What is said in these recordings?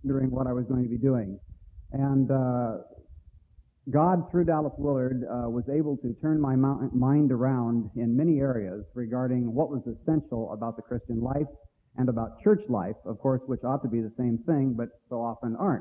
wondering what I was going to be doing. And God, through Dallas Willard, was able to turn my mind around in many areas regarding what was essential about the Christian life and about church life, of course, which ought to be the same thing, but so often aren't.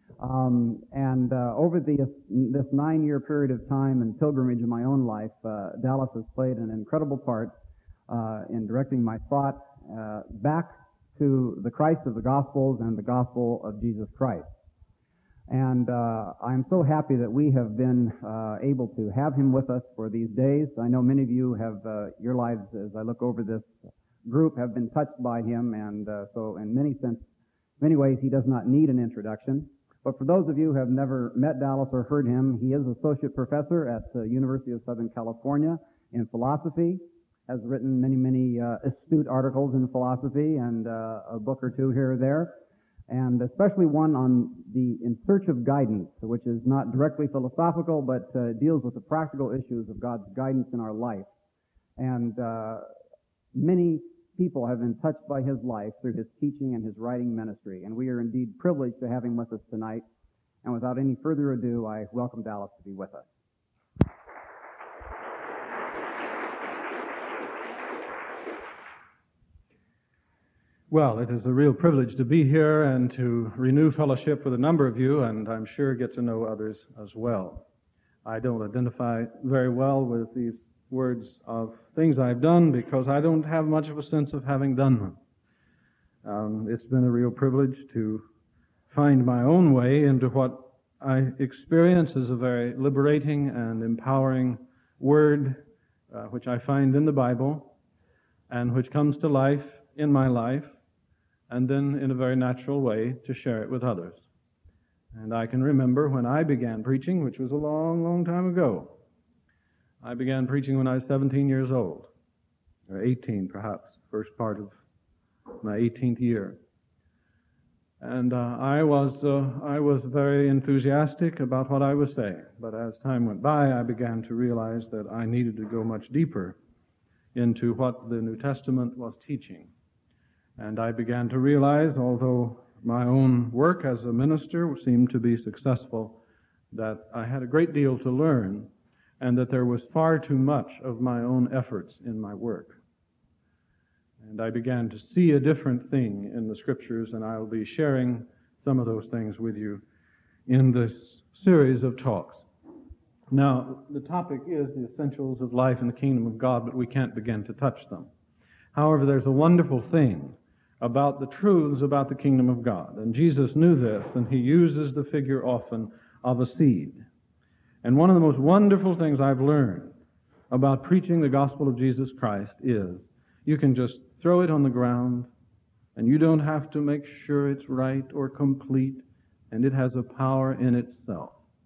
Over this 9-year period of time and pilgrimage in my own life, Dallas has played an incredible part in directing my thought back to the Christ of the Gospels and the gospel of Jesus Christ. And I'm so happy that we have been able to have him with us for these days. I know many of you have, your lives, as I look over this group, have been touched by him, and so in many ways he does not need an introduction. But for those of you who have never met Dallas or heard him, he is associate professor at the University of Southern California in philosophy, has written many astute articles in philosophy and a book or two here or there, and especially one on the In Search of Guidance, which is not directly philosophical, but deals with the practical issues of God's guidance in our life. And many people have been touched by his life through his teaching and his writing ministry, and we are indeed privileged to have him with us tonight. And without any further ado, I welcome Dallas to be with us. Well, it is a real privilege to be here and to renew fellowship with a number of you, and I'm sure get to know others as well. I don't identify very well with these words of things I've done because I don't have much of a sense of having done them. It's been a real privilege to find my own way into what I experience as a very liberating and empowering word, which I find in the Bible and which comes to life in my life, and then in a very natural way to share it with others. And I can remember when I began preaching, which was a long time ago. I began preaching when I was 17 years old, or 18 perhaps, first part of my 18th year. And I was very enthusiastic about what I was saying, but as time went by, I began to realize that I needed to go much deeper into what the New Testament was teaching. And I began to realize, although my own work as a minister seemed to be successful, that I had a great deal to learn and that there was far too much of my own efforts in my work. And I began to see a different thing in the Scriptures, and I'll be sharing some of those things with you in this series of talks. Now, the topic is the essentials of life in the kingdom of God, but we can't begin to touch them. However, there's a wonderful thing about the truths about the kingdom of God. And Jesus knew this, and he uses the figure often of a seed. And one of the most wonderful things I've learned about preaching the gospel of Jesus Christ is you can just throw it on the ground, and you don't have to make sure it's right or complete, and it has a power in itself.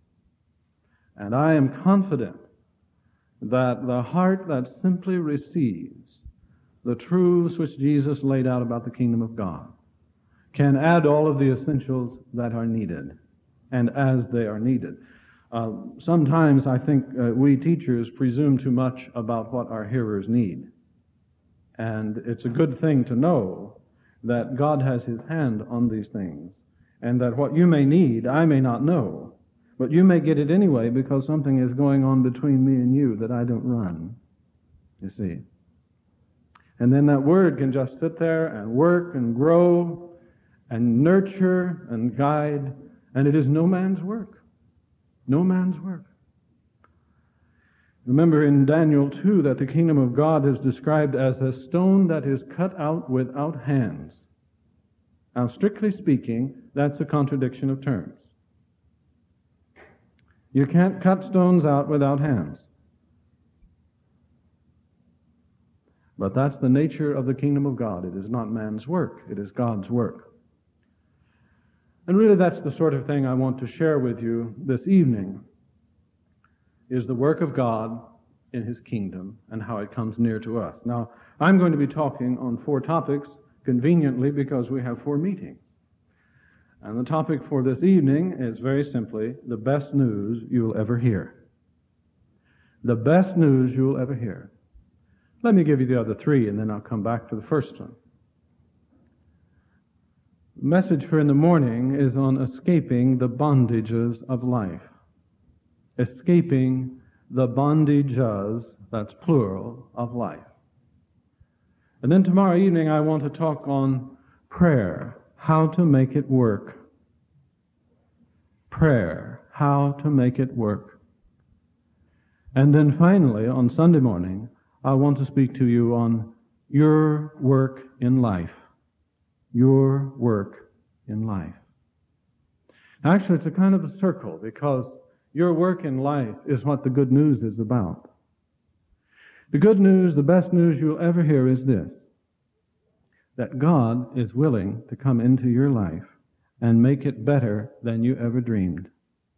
And I am confident that the heart that simply receives the truths which Jesus laid out about the kingdom of God can add all of the essentials that are needed, and as they are needed. Sometimes I think we teachers presume too much about what our hearers need. And it's a good thing to know that God has his hand on these things, and that what you may need, I may not know, but you may get it anyway because something is going on between me and you that I don't run, you see. And then that word can just sit there and work and grow and nurture and guide, and it is no man's work. No man's work. Remember in Daniel 2 that the kingdom of God is described as a stone that is cut out without hands. Now, strictly speaking, that's a contradiction of terms. You can't cut stones out without hands. But that's the nature of the kingdom of God. It is not man's work. It is God's work. And really that's the sort of thing I want to share with you this evening, is the work of God in his kingdom and how it comes near to us. Now, I'm going to be talking on 4 topics, conveniently because we have 4 meetings. And the topic for this evening is very simply the best news you'll ever hear. The best news you'll ever hear. Let me give you the other 3, and then I'll come back to the first one. message for in the morning is on escaping the bondages of life. Escaping the bondages, that's plural, of life. And then tomorrow evening I want to talk on prayer, how to make it work. Prayer, how to make it work. And then finally, on Sunday morning, I want to speak to you on your work in life. Your work in life. Actually, it's a kind of a circle, because your work in life is what the good news is about. The good news, the best news you'll ever hear is this: that God is willing to come into your life and make it better than you ever dreamed.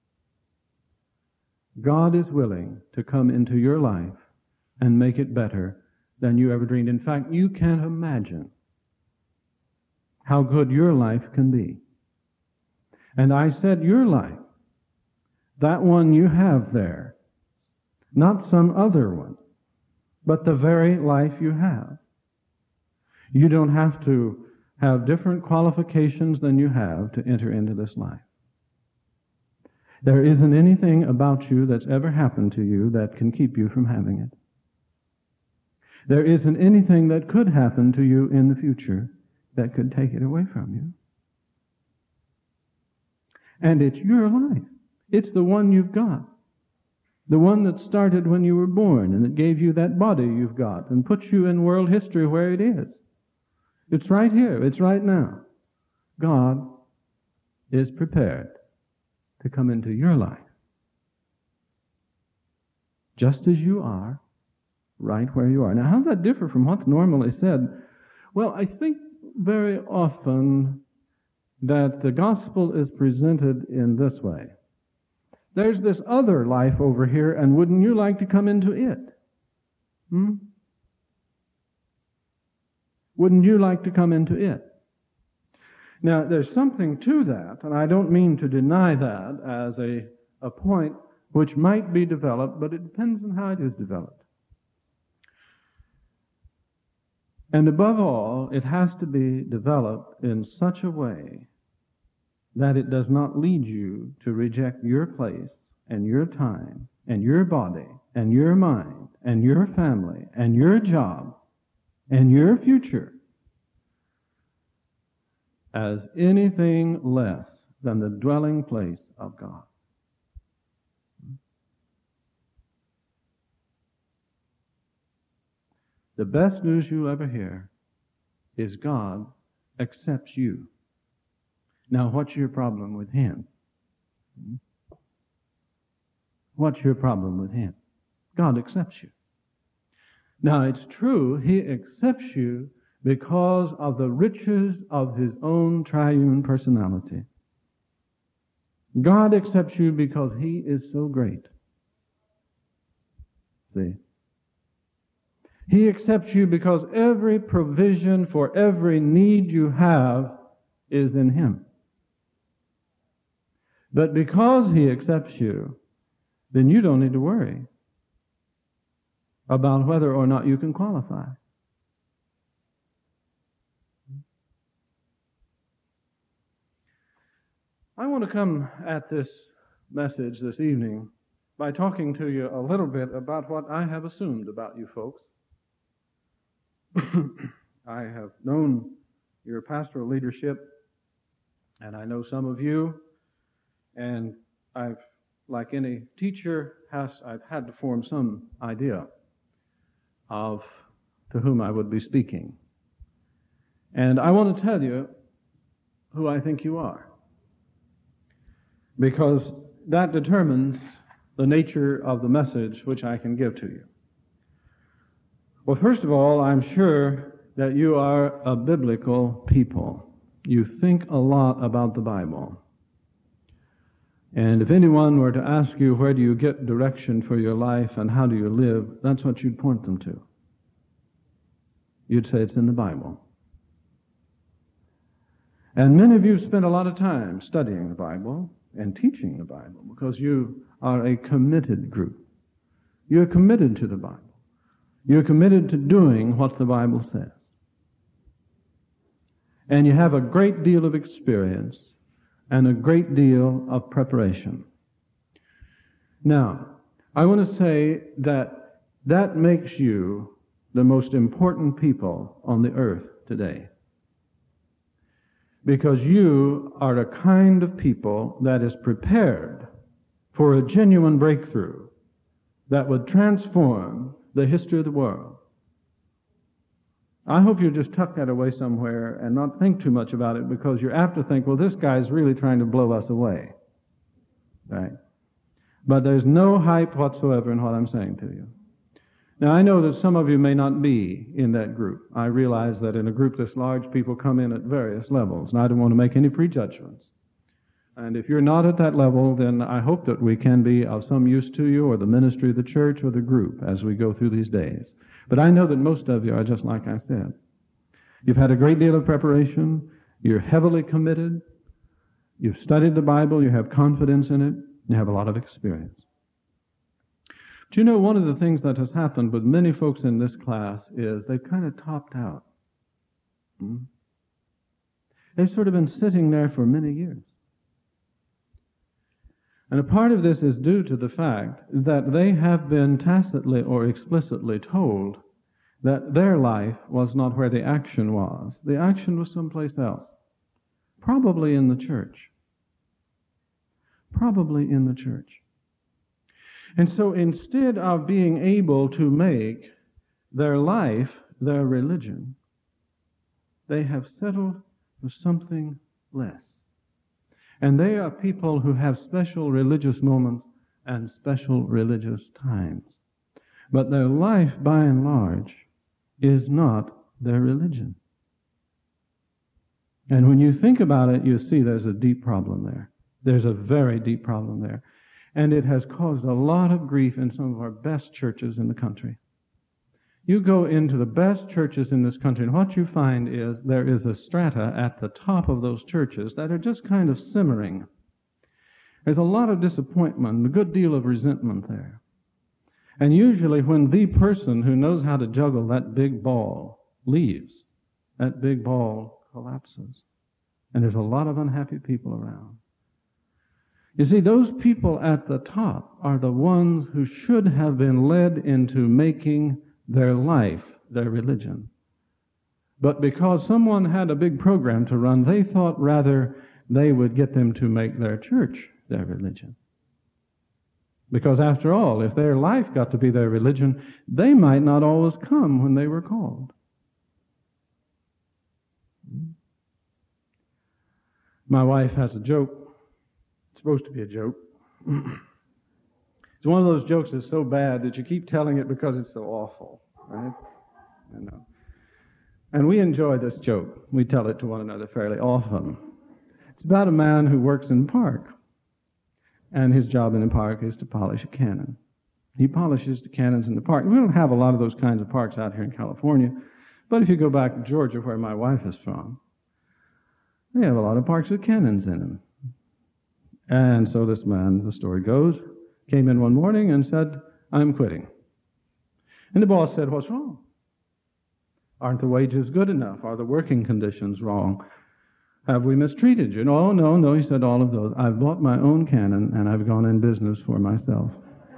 God is willing to come into your life and make it better than you ever dreamed. In fact, you can't imagine how good your life can be. And I said your life, that one you have there, not some other one, but the very life you have. You don't have to have different qualifications than you have to enter into this life. There isn't anything about you that's ever happened to you that can keep you from having it. There isn't anything that could happen to you in the future that could take it away from you. And it's your life. It's the one you've got. The one that started when you were born and that gave you that body you've got and puts you in world history where it is. It's right here. It's right now. God is prepared to come into your life just as you are, right where you are. Now, how does that differ from what's normally said? Well, I think very often that the gospel is presented in this way. There's this other life over here, and wouldn't you like to come into it? Wouldn't you like to come into it? Now, there's something to that, and I don't mean to deny that as a point which might be developed, but it depends on how it is developed. And above all, it has to be developed in such a way that it does not lead you to reject your place and your time and your body and your mind and your family and your job and your future as anything less than the dwelling place of God. The best news you'll ever hear is God accepts you. Now, what's your problem with Him? What's your problem with Him? God accepts you. Now, it's true, He accepts you because of the riches of His own triune personality. God accepts you because He is so great. See? He accepts you because every provision for every need you have is in Him. But because He accepts you, then you don't need to worry about whether or not you can qualify. I want to come at this message this evening by talking to you a little bit about what I have assumed about you folks. I have known your pastoral leadership, and I know some of you, and I've, like any teacher, I've had to form some idea of to whom I would be speaking. And I want to tell you who I think you are, because that determines the nature of the message which I can give to you. Well, first of all, I'm sure that you are a biblical people. You think a lot about the Bible. And if anyone were to ask you, where do you get direction for your life and how do you live, that's what you'd point them to. You'd say it's in the Bible. And many of you spend a lot of time studying the Bible and teaching the Bible because you are a committed group. You're committed to the Bible. You're committed to doing what the Bible says. and you have a great deal of experience and a great deal of preparation. Now, I want to say that that makes you the most important people on the earth today. Because you are a kind of people that is prepared for a genuine breakthrough that would transform the history of the world. I hope you just tuck that away somewhere and not think too much about it, because you're apt to think, well, this guy's really trying to blow us away. Right? But there's no hype whatsoever in what I'm saying to you. Now, I know that some of you may not be in that group. I realize that in a group this large, people come in at various levels, and I don't want to make any prejudgments. And if you're not at that level, then I hope that we can be of some use to you, or the ministry of the church, or the group, as we go through these days. But I know that most of you are just like I said. You've had a great deal of preparation. You're heavily committed. You've studied the Bible. You have confidence in it. You have a lot of experience. Do you know, one of the things that has happened with many folks in this class is they've kind of topped out. They've sort of been sitting there for many years. And a part of this is due to the fact that they have been tacitly or explicitly told that their life was not where the action was. The action was someplace else. Probably in the church. Probably in the church. And so instead of being able to make their life their religion, they have settled for something less. And they are people who have special religious moments and special religious times. But their life, by and large, is not their religion. And when you think about it, you see there's a deep problem there. There's a very deep problem there. And it has caused a lot of grief in some of our best churches in the country. You go into the best churches in this country, and what you find is there is a strata at the top of those churches that are just kind of simmering. There's a lot of disappointment, a good deal of resentment there. And usually when the person who knows how to juggle that big ball leaves, that big ball collapses. And there's a lot of unhappy people around. You see, those people at the top are the ones who should have been led into making their life their religion. But because someone had a big program to run, they thought rather they would get them to make their church their religion. Because after all, if their life got to be their religion, they might not always come when they were called. My wife has a joke. It's supposed to be a joke. It's one of those jokes that's so bad that you keep telling it because it's so awful, right? I know. And we enjoy this joke. We tell it to one another fairly often. It's about a man who works in a park. And his job in the park is to polish a cannon. He polishes the cannons in the park. We don't have a lot of those kinds of parks out here in California. But if you go back to Georgia, where my wife is from, they have a lot of parks with cannons in them. And so this man, the story goes, came in one morning and said, "I'm quitting." And the boss said, "What's wrong? Aren't the wages good enough? Are the working conditions wrong? Have we mistreated you?" No, he said, "All of those. I've bought my own cannon and I've gone in business for myself."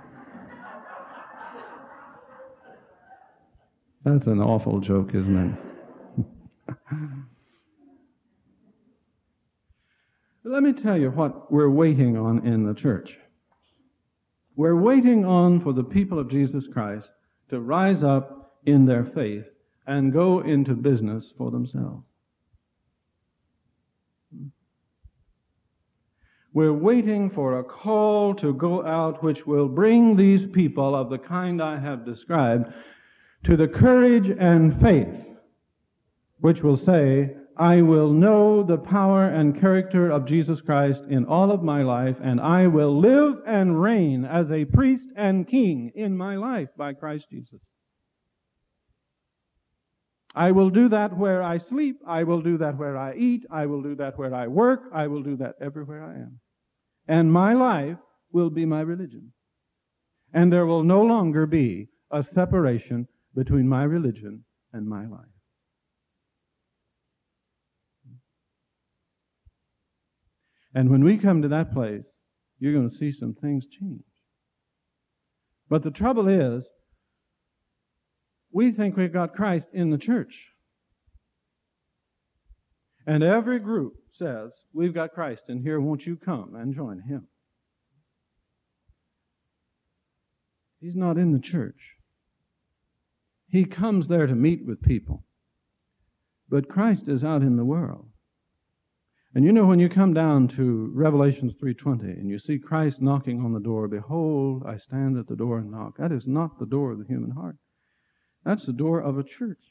That's an awful joke, isn't it? Let me tell you what we're waiting on in the church. We're waiting on for the people of Jesus Christ to rise up in their faith and go into business for themselves. We're waiting for a call to go out which will bring these people of the kind I have described to the courage and faith which will say, "I will know the power and character of Jesus Christ in all of my life, and I will live and reign as a priest and king in my life by Christ Jesus. I will do that where I sleep. I will do that where I eat. I will do that where I work. I will do that everywhere I am. And my life will be my religion. And there will no longer be a separation between my religion and my life." And when we come to that place, you're going to see some things change. But the trouble is, we think we've got Christ in the church. And every group says, we've got Christ in here, won't you come and join Him? He's not in the church. He comes there to meet with people. But Christ is out in the world. And you know, when you come down to Revelations 3:20 and you see Christ knocking on the door, behold, I stand at the door and knock. That is not the door of the human heart. That's the door of a church.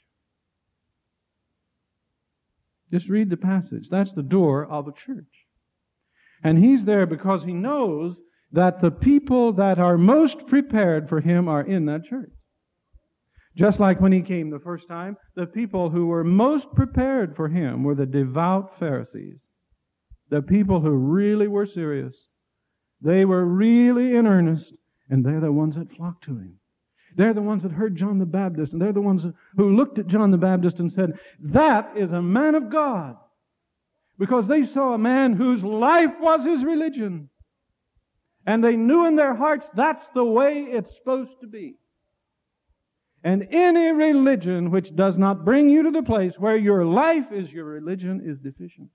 Just read the passage. That's the door of a church. And He's there because He knows that the people that are most prepared for Him are in that church. Just like when He came the first time, the people who were most prepared for Him were the devout Pharisees. The people who really were serious. They were really in earnest, and they're the ones that flocked to Him. They're the ones that heard John the Baptist, and they're the ones who looked at John the Baptist and said, that is a man of God. Because they saw a man whose life was his religion. And they knew in their hearts that's the way it's supposed to be. And any religion which does not bring you to the place where your life is your religion is deficient.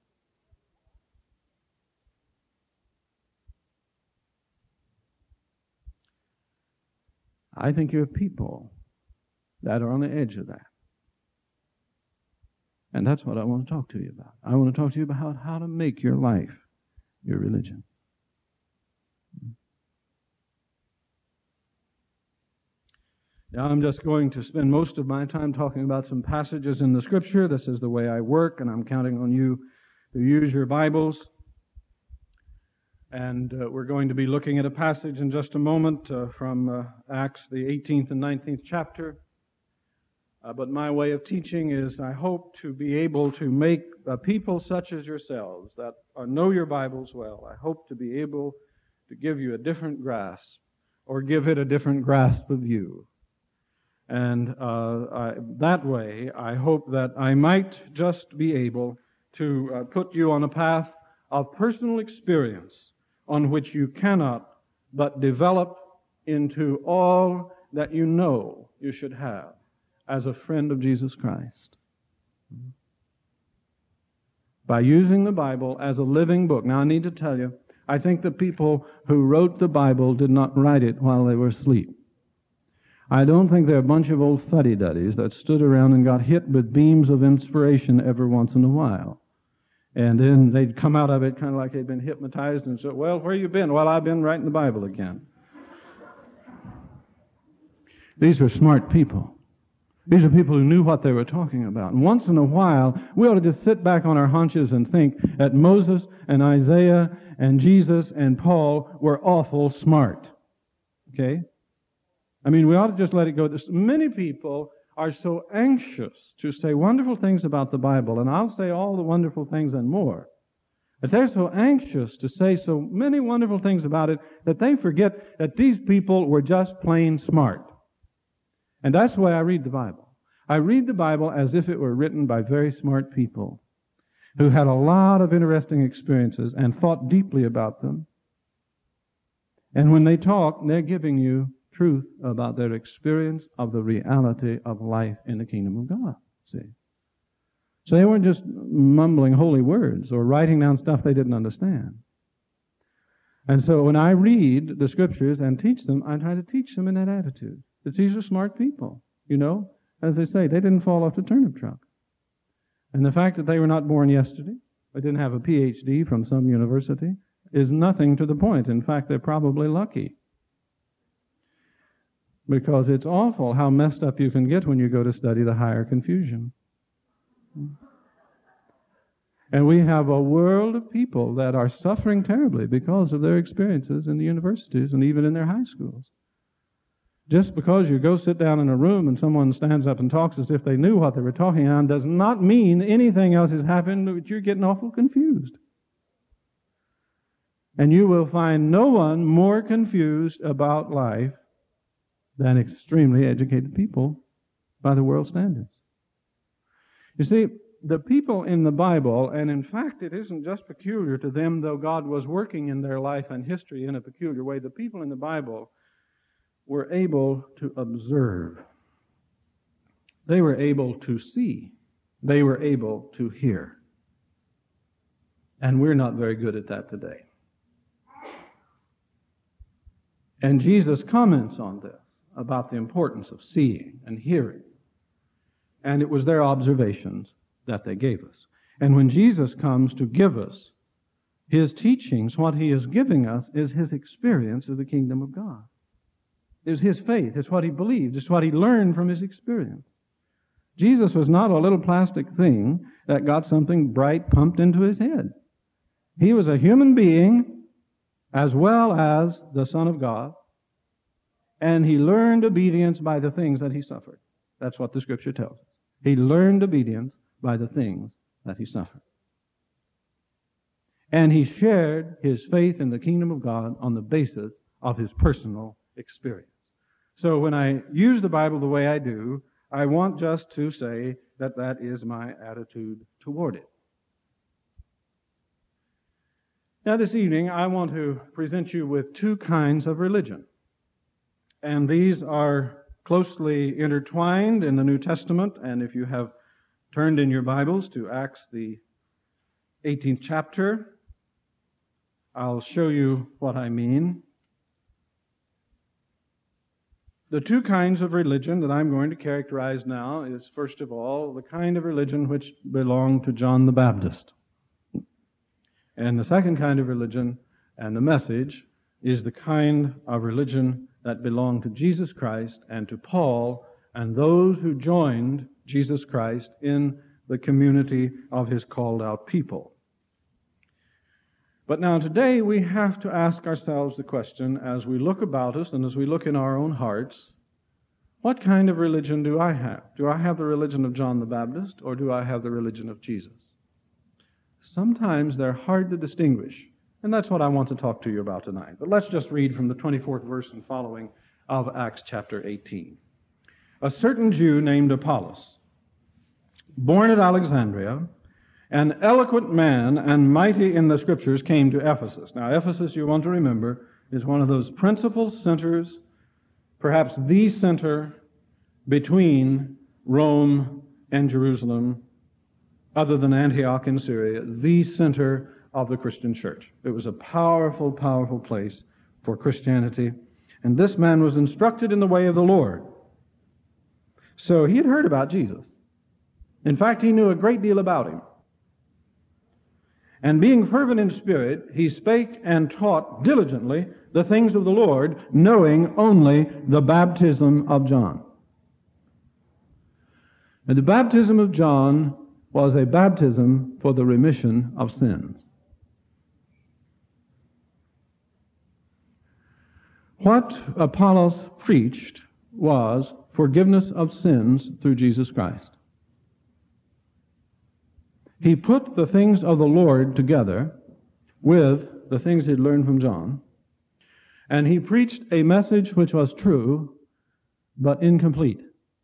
I think you have people that are on the edge of that. And that's what I want to talk to you about. I want to talk to you about how to make your life your religion. Now, I'm just going to spend most of my time talking about some passages in the Scripture. This is the way I work, and I'm counting on you to use your Bibles. And we're going to be looking at a passage in just a moment from Acts, the 18th and 19th chapter. But my way of teaching is I hope to be able to make people such as yourselves that know your Bibles well, I hope to be able to give you a different grasp or give it a different grasp of you. And that way, I hope that I might just be able to put you on a path of personal experience on which you cannot but develop into all that you know you should have as a friend of Jesus Christ. By using the Bible as a living book. Now, I need to tell you, I think the people who wrote the Bible did not write it while they were asleep. I don't think they're a bunch of old fuddy-duddies that stood around and got hit with beams of inspiration every once in a while. And then they'd come out of it kind of like they'd been hypnotized and said, well, where you been? Well, I've been writing the Bible again. These were smart people. These are people who knew what they were talking about. And once in a while, we ought to just sit back on our haunches and think that Moses and Isaiah and Jesus and Paul were awful smart. Okay? I mean, we ought to just let it go. Many people are so anxious to say wonderful things about the Bible, and I'll say all the wonderful things and more. But they're so anxious to say so many wonderful things about it that they forget that these people were just plain smart. And that's the way I read the Bible. I read the Bible as if it were written by very smart people who had a lot of interesting experiences and thought deeply about them. And when they talk, they're giving you truth about their experience of the reality of life in the kingdom of God. See? So they weren't just mumbling holy words or writing down stuff they didn't understand. And so when I read the Scriptures and teach them, I try to teach them in that attitude. That these are smart people. You know, as they say, they didn't fall off the turnip truck. And the fact that they were not born yesterday, or didn't have a PhD from some university, is nothing to the point. In fact, they're probably lucky. Because it's awful how messed up you can get when you go to study the higher confusion. And we have a world of people that are suffering terribly because of their experiences in the universities and even in their high schools. Just because you go sit down in a room and someone stands up and talks as if they knew what they were talking on does not mean anything else has happened, but you're getting awful confused. And you will find no one more confused about life than extremely educated people by the world standards. You see, the people in the Bible, and in fact it isn't just peculiar to them, though God was working in their life and history in a peculiar way, the people in the Bible were able to observe. They were able to see. They were able to hear. And we're not very good at that today. And Jesus comments on this, about the importance of seeing and hearing. And it was their observations that they gave us. And when Jesus comes to give us His teachings, what He is giving us is His experience of the kingdom of God. It's His faith. It's what He believed. It's what He learned from His experience. Jesus was not a little plastic thing that got something bright pumped into His head. He was a human being as well as the Son of God, and He learned obedience by the things that He suffered. That's what the Scripture tells us. He learned obedience by the things that He suffered. And He shared His faith in the kingdom of God on the basis of His personal experience. So when I use the Bible the way I do, I want just to say that that is my attitude toward it. Now this evening I want to present you with two kinds of religion. And these are closely intertwined in the New Testament, and if you have turned in your Bibles to Acts, the 18th chapter, I'll show you what I mean. The two kinds of religion that I'm going to characterize now is, first of all, the kind of religion which belonged to John the Baptist. And the second kind of religion and the message is the kind of religion that belonged to Jesus Christ and to Paul and those who joined Jesus Christ in the community of His called out people. But now today we have to ask ourselves the question, as we look about us and as we look in our own hearts, what kind of religion do I have? Do I have the religion of John the Baptist, or do I have the religion of Jesus? Sometimes they're hard to distinguish. And that's what I want to talk to you about tonight. But let's just read from the 24th verse and following of Acts chapter 18. A certain Jew named Apollos, born at Alexandria, an eloquent man and mighty in the Scriptures, came to Ephesus. Now, Ephesus, you want to remember, is one of those principal centers, perhaps the center between Rome and Jerusalem, other than Antioch in Syria, the center of the Christian church. It was a powerful, powerful place for Christianity. And this man was instructed in the way of the Lord. So he had heard about Jesus. In fact, he knew a great deal about Him. And being fervent in spirit, he spake and taught diligently the things of the Lord, knowing only the baptism of John. And the baptism of John was a baptism for the remission of sins. What Apollos preached was forgiveness of sins through Jesus Christ. He put the things of the Lord together with the things he'd learned from John, and he preached a message which was true, but incomplete.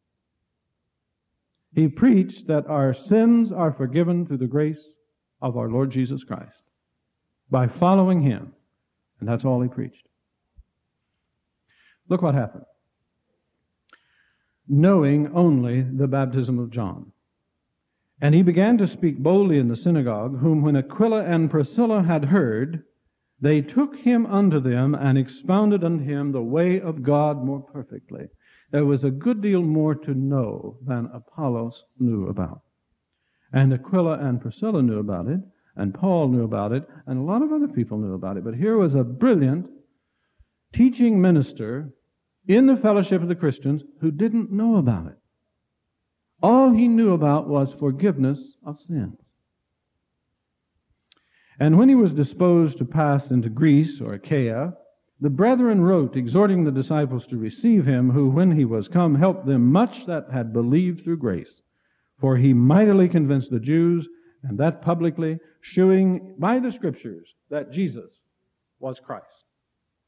He preached that our sins are forgiven through the grace of our Lord Jesus Christ by following Him, and that's all he preached. Look what happened. Knowing only the baptism of John. And he began to speak boldly in the synagogue, whom when Aquila and Priscilla had heard, they took him unto them and expounded unto him the way of God more perfectly. There was a good deal more to know than Apollos knew about. And Aquila and Priscilla knew about it, and Paul knew about it, and a lot of other people knew about it. But here was a brilliant teaching minister in the fellowship of the Christians who didn't know about it. All he knew about was forgiveness of sins. And when he was disposed to pass into Greece or Achaia, the brethren wrote, exhorting the disciples to receive him, who, when he was come, helped them much that had believed through grace. For he mightily convinced the Jews, and that publicly, shewing by the Scriptures that Jesus was Christ.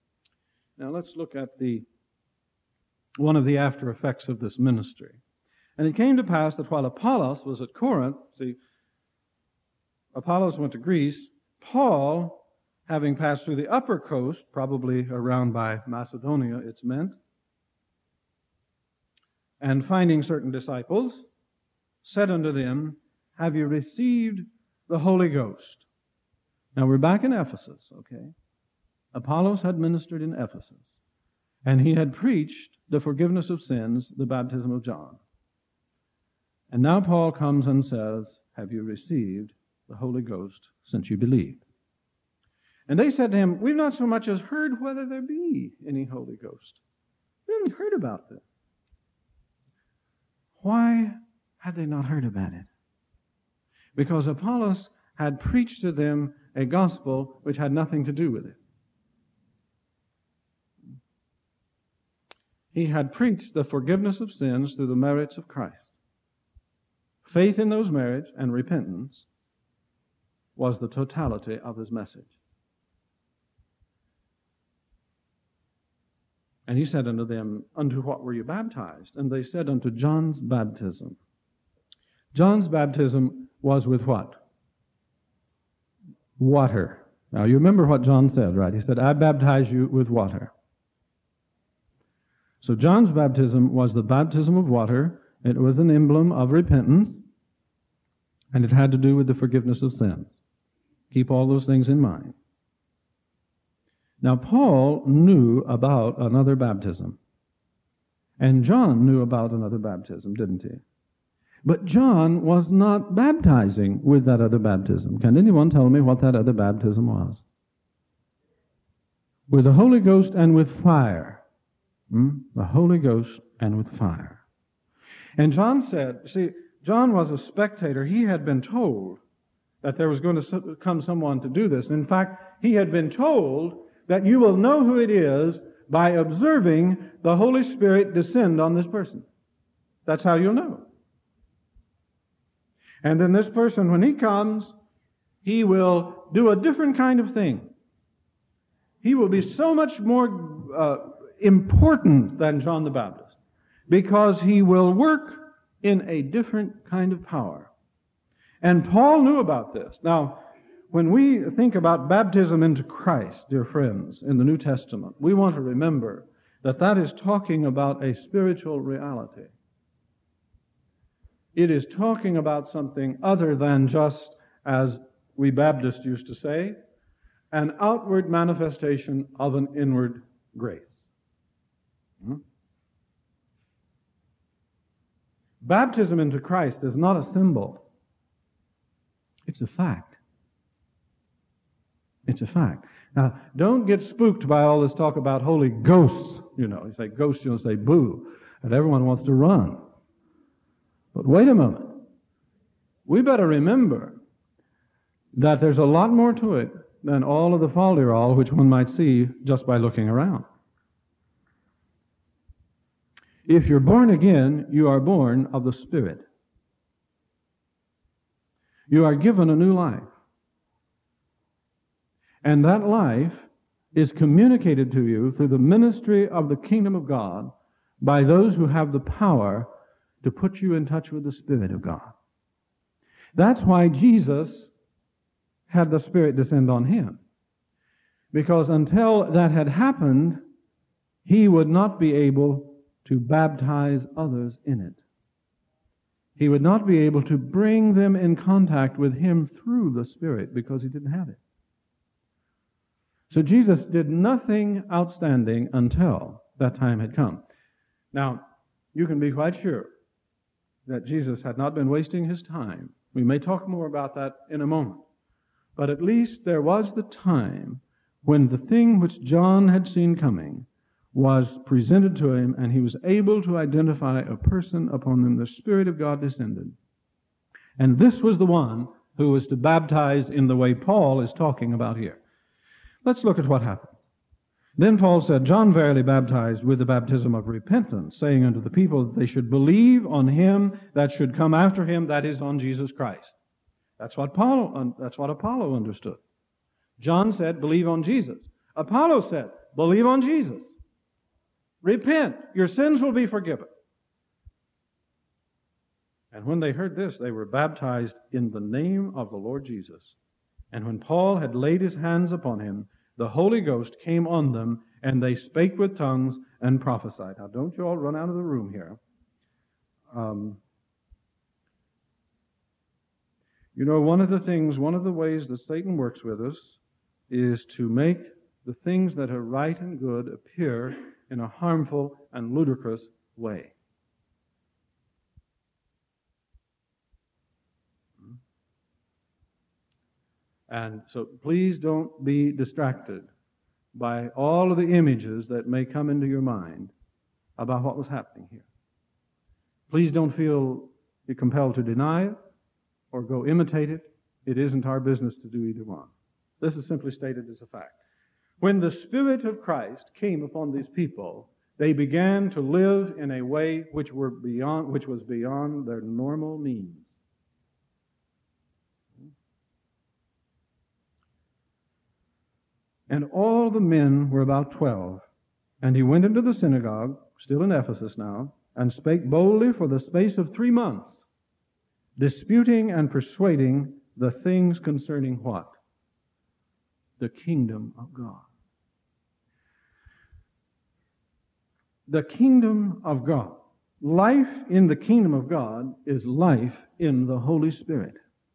Now let's look at one of the after effects of this ministry. And it came to pass that while Apollos was at Corinth, see, Apollos went to Greece, Paul, having passed through the upper coast, probably around by Macedonia it's meant, and finding certain disciples, said unto them, have you received the Holy Ghost? Now we're back in Ephesus, okay? Apollos had ministered in Ephesus, and he had preached the forgiveness of sins, the baptism of John. And now Paul comes and says, have you received the Holy Ghost since you believed? And they said to him, we've not so much as heard whether there be any Holy Ghost. We haven't heard about this. Why had they not heard about it? Because Apollos had preached to them a gospel which had nothing to do with it. He had preached the forgiveness of sins through the merits of Christ. Faith in those merits and repentance was the totality of his message. And he said unto them, unto what were you baptized? And they said, unto John's baptism. John's baptism was with what? Water. Now you remember what John said, right? He said, I baptize you with water. So John's baptism was the baptism of water. It was an emblem of repentance, and it had to do with the forgiveness of sins. Keep all those things in mind. Now, Paul knew about another baptism, and John knew about another baptism, didn't he? But John was not baptizing with that other baptism. Can anyone tell me what that other baptism was? With the Holy Ghost and with fire. The Holy Ghost and with fire. And John said, see, John was a spectator. He had been told that there was going to come someone to do this. In fact, he had been told that you will know who it is by observing the Holy Spirit descend on this person. That's how you'll know. And then this person, when he comes, he will do a different kind of thing. He will be so much more important than John the Baptist, because he will work in a different kind of power. And Paul knew about this. Now, when we think about baptism into Christ, dear friends, in the New Testament, we want to remember that that is talking about a spiritual reality. It is talking about something other than just, as we Baptists used to say, an outward manifestation of an inward grace. Baptism into Christ is not a symbol. It's a fact. It's a fact. Now, don't get spooked by all this talk about Holy Ghosts. You know, you say ghosts, you'll say boo, and everyone wants to run. But wait a moment. We better remember that there's a lot more to it than all of the fol-de-rol which one might see just by looking around. If you're born again, you are born of the Spirit. You are given a new life. And that life is communicated to you through the ministry of the kingdom of God by those who have the power to put you in touch with the Spirit of God. That's why Jesus had the Spirit descend on him. Because until that had happened, he would not be able to baptize others in it. He would not be able to bring them in contact with him through the Spirit because he didn't have it. So Jesus did nothing outstanding until that time had come. Now, you can be quite sure that Jesus had not been wasting his time. We may talk more about that in a moment. But at least there was the time when the thing which John had seen coming was presented to him, and he was able to identify a person upon whom the Spirit of God descended. And this was the one who was to baptize in the way Paul is talking about here. Let's look at what happened. Then Paul said, John verily baptized with the baptism of repentance, saying unto the people that they should believe on him that should come after him, that is, on Jesus Christ. That's what Apollo understood. John said, believe on Jesus. Apollo said, believe on Jesus. Repent. Your sins will be forgiven. And when they heard this, they were baptized in the name of the Lord Jesus. And when Paul had laid his hands upon him, the Holy Ghost came on them, and they spake with tongues and prophesied. Now, don't you all run out of the room here. One of the ways that Satan works with us is to make the things that are right and good appear in a harmful and ludicrous way. And so please don't be distracted by all of the images that may come into your mind about what was happening here. Please don't feel compelled to deny it or go imitate it. It isn't our business to do either one. This is simply stated as a fact. When the Spirit of Christ came upon these people, they began to live in a way which was beyond their normal means. And all the men were about 12. And he went into the synagogue, still in Ephesus now, and spake boldly for the space of 3 months, disputing and persuading the things concerning what? The kingdom of God. The kingdom of God. Life in the kingdom of God is life in the Holy Spirit.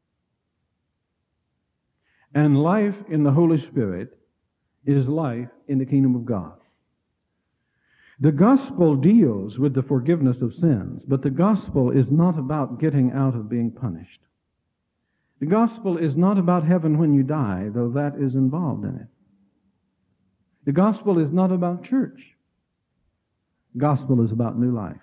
And life in the Holy Spirit is life in the kingdom of God. The gospel deals with the forgiveness of sins, but the gospel is not about getting out of being punished. The gospel is not about heaven when you die, though that is involved in it. The gospel is not about church. The gospel is about new life.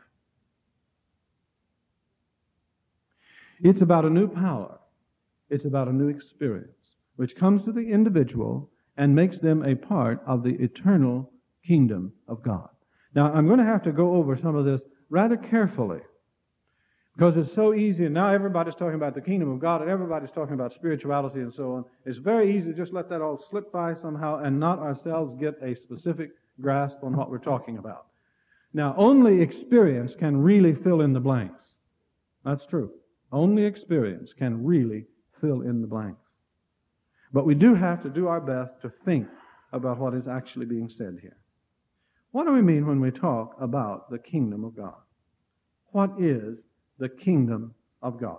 It's about a new power. It's about a new experience, which comes to the individual and makes them a part of the eternal kingdom of God. Now, I'm going to have to go over some of this rather carefully, because it's so easy, and now everybody's talking about the kingdom of God, and everybody's talking about spirituality and so on. It's very easy to just let that all slip by somehow and not ourselves get a specific grasp on what we're talking about. Now, only experience can really fill in the blanks. That's true. Only experience can really fill in the blanks. But we do have to do our best to think about what is actually being said here. What do we mean when we talk about the kingdom of God? What is the kingdom of God?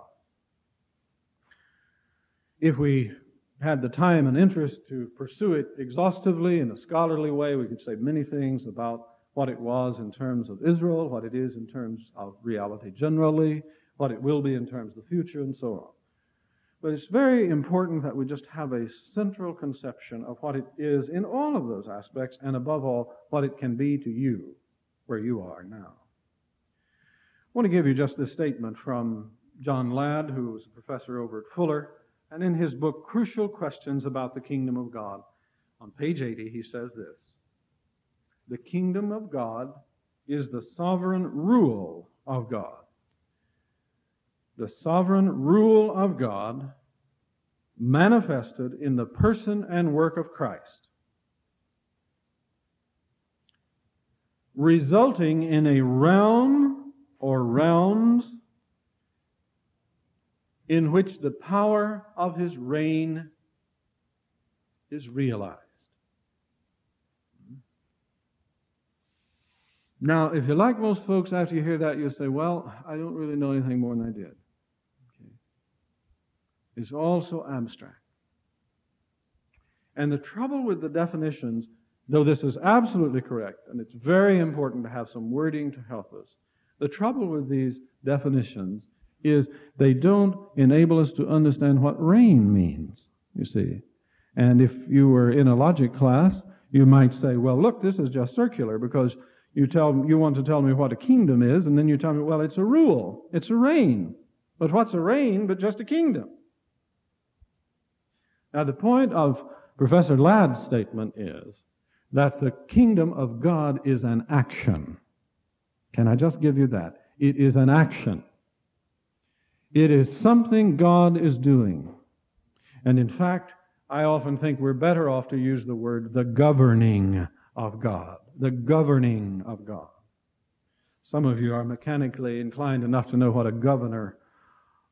If we had the time and interest to pursue it exhaustively in a scholarly way, we could say many things about what it was in terms of Israel, what it is in terms of reality generally, what it will be in terms of the future, and so on. But it's very important that we just have a central conception of what it is in all of those aspects, and above all, what it can be to you where you are now. I want to give you just this statement from John Ladd, who was a professor over at Fuller, and in his book, Crucial Questions About the Kingdom of God, on page 80, he says this: the kingdom of God is the sovereign rule of God. The sovereign rule of God manifested in the person and work of Christ, resulting in a realm or realms in which the power of His reign is realized. Now, if you're like most folks, after you hear that, you'll say, well, I don't really know anything more than I did. Okay. It's all so abstract. And the trouble with the definitions, though this is absolutely correct, and it's very important to have some wording to help us, the trouble with these definitions is they don't enable us to understand what reign means, you see. And if you were in a logic class, you might say, well, look, this is just circular, because you want to tell me what a kingdom is, and then you tell me, well, it's a rule, it's a reign. But what's a reign but just a kingdom? Now, the point of Professor Ladd's statement is that the kingdom of God is an action. Can I just give you that? It is an action. It is something God is doing. And in fact, I often think we're better off to use the word the governing of God. The governing of God. Some of you are mechanically inclined enough to know what a governor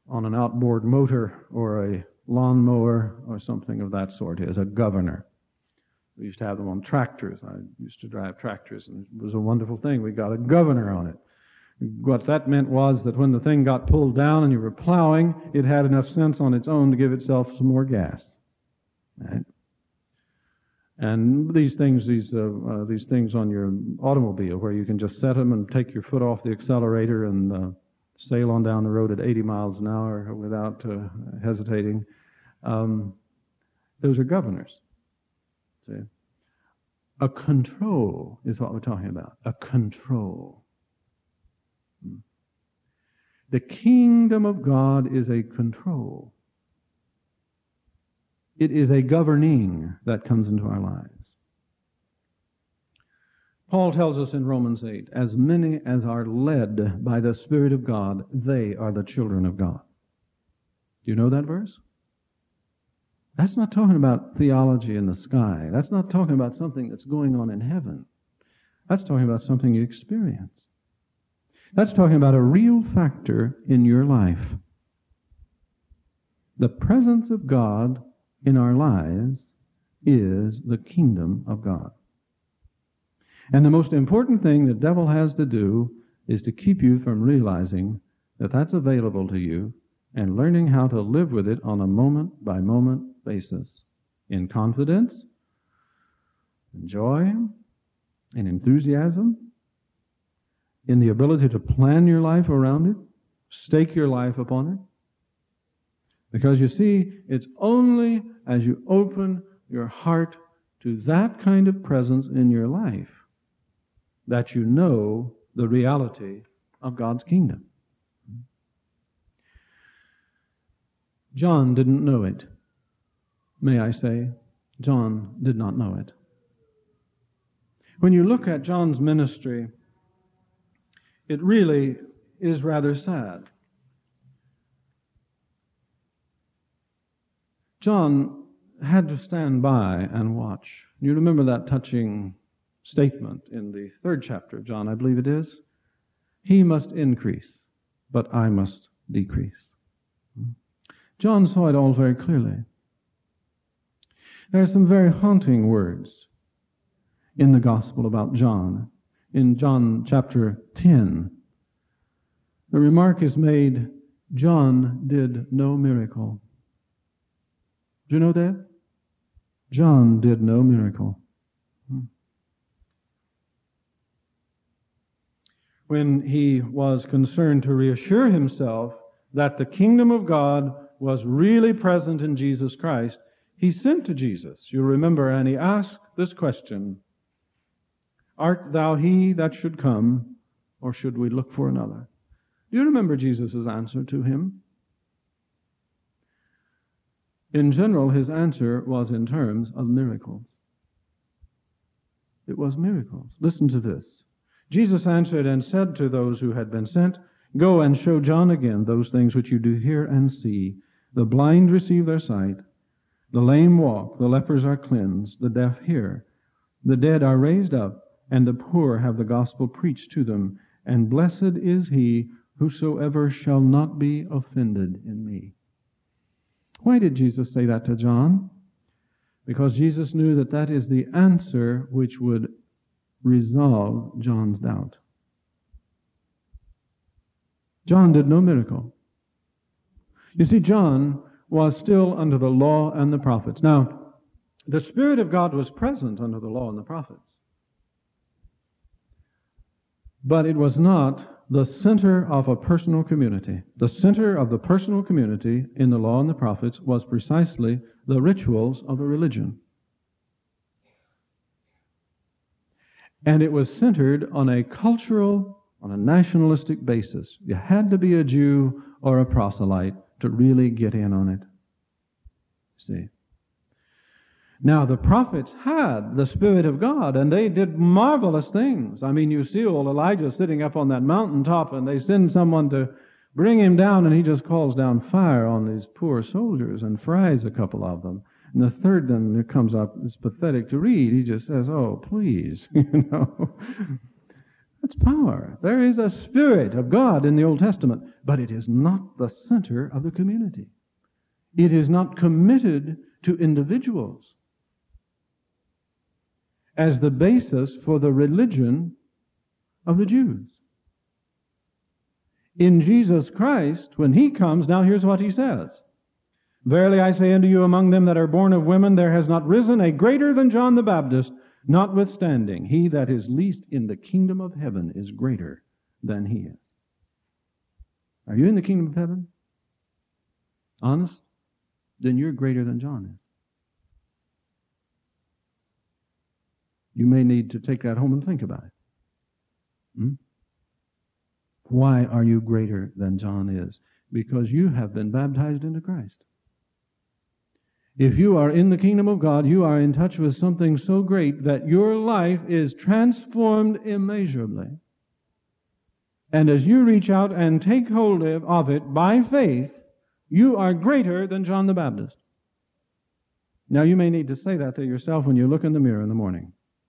on an outboard motor or a lawnmower or something of that sort is a governor. We used to have them on tractors. I used to drive tractors, and it was a wonderful thing. We got a governor on it. What that meant was that when the thing got pulled down and you were plowing, it had enough sense on its own to give itself some more gas. Right? And these things on your automobile, where you can just set them and take your foot off the accelerator and sail on down the road at 80 miles an hour without hesitating. Those are governors. See? A control is what we're talking about. A control. The kingdom of God is a control. It is a governing that comes into our lives. Paul tells us in Romans 8, as many as are led by the Spirit of God, they are the children of God. Do you know that verse? That's not talking about theology in the sky. That's not talking about something that's going on in heaven. That's talking about something you experience. That's talking about a real factor in your life. The presence of God in our lives is the kingdom of God. And the most important thing the devil has to do is to keep you from realizing that that's available to you and learning how to live with it on a moment-by-moment basis in confidence, in joy, in enthusiasm, in the ability to plan your life around it, stake your life upon it. Because you see, it's only as you open your heart to that kind of presence in your life that you know the reality of God's kingdom. John didn't know it. May I say, John did not know it. When you look at John's ministry, it really is rather sad. John had to stand by and watch. You remember that touching statement in the 3rd chapter of John, I believe it is? He must increase, but I must decrease. John saw it all very clearly. There are some very haunting words in the gospel about John. In John chapter 10, the remark is made, John did no miracle. Do you know that? John did no miracle. When he was concerned to reassure himself that the kingdom of God was really present in Jesus Christ, he sent to Jesus, you remember, and he asked this question, Art thou he that should come, or should we look for another? Do you remember Jesus' answer to him? In general, his answer was in terms of miracles. It was miracles. Listen to this. Jesus answered and said to those who had been sent, Go and show John again those things which you do hear and see. The blind receive their sight, the lame walk, the lepers are cleansed, the deaf hear, the dead are raised up, and the poor have the gospel preached to them. And blessed is he whosoever shall not be offended in me. Why did Jesus say that to John? Because Jesus knew that that is the answer which would resolve John's doubt. John did no miracle. You see, John was still under the law and the prophets. Now, the Spirit of God was present under the law and the prophets. But it was not the center of a personal community. The center of the personal community in the law and the prophets was precisely the rituals of a religion. And it was centered on a cultural, on a nationalistic basis. You had to be a Jew or a proselyte to really get in on it. See? Now, the prophets had the Spirit of God, and they did marvelous things. I mean, you see old Elijah sitting up on that mountaintop, and they send someone to bring him down, and he just calls down fire on these poor soldiers and fries a couple of them. And the third then that comes up is pathetic to read. He just says, oh, please, That's power. There is a Spirit of God in the Old Testament, but it is not the center of the community. It is not committed to individuals as the basis for the religion of the Jews. In Jesus Christ, when He comes, now here's what He says. Verily I say unto you, among them that are born of women, there has not risen a greater than John the Baptist. Notwithstanding, he that is least in the kingdom of heaven is greater than he is. Are you in the kingdom of heaven? Honest? Then you're greater than John is. You may need to take that home and think about it. Why are you greater than John is? Because you have been baptized into Christ. If you are in the kingdom of God, you are in touch with something so great that your life is transformed immeasurably. And as you reach out and take hold of it by faith, you are greater than John the Baptist. Now, you may need to say that to yourself when you look in the mirror in the morning.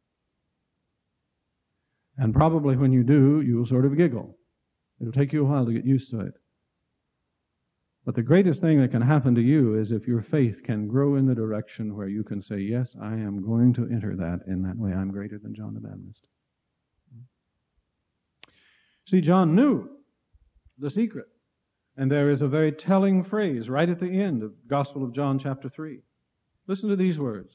And probably when you do, you will sort of giggle. It'll take you a while to get used to it. But the greatest thing that can happen to you is if your faith can grow in the direction where you can say, yes, I am going to enter that. In that way, I'm greater than John the Baptist. See, John knew the secret. And there is a very telling phrase right at the end of the Gospel of John chapter 3. Listen to these words.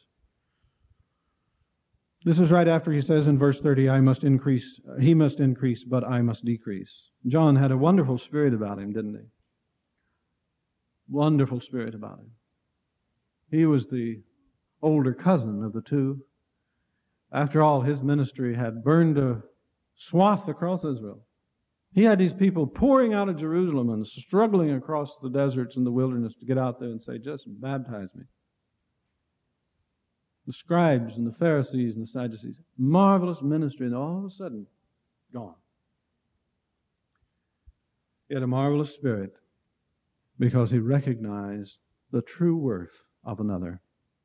This is right after he says in verse 30, he must increase, but I must decrease. John had a wonderful spirit about him, didn't he? Wonderful spirit about him. He was the older cousin of the two. After all, his ministry had burned a swath across Israel. He had these people pouring out of Jerusalem and struggling across the deserts and the wilderness to get out there and say, just baptize me. The scribes and the Pharisees and the Sadducees. Marvelous ministry, and all of a sudden, gone. He had a marvelous spirit because he recognized the true worth of another.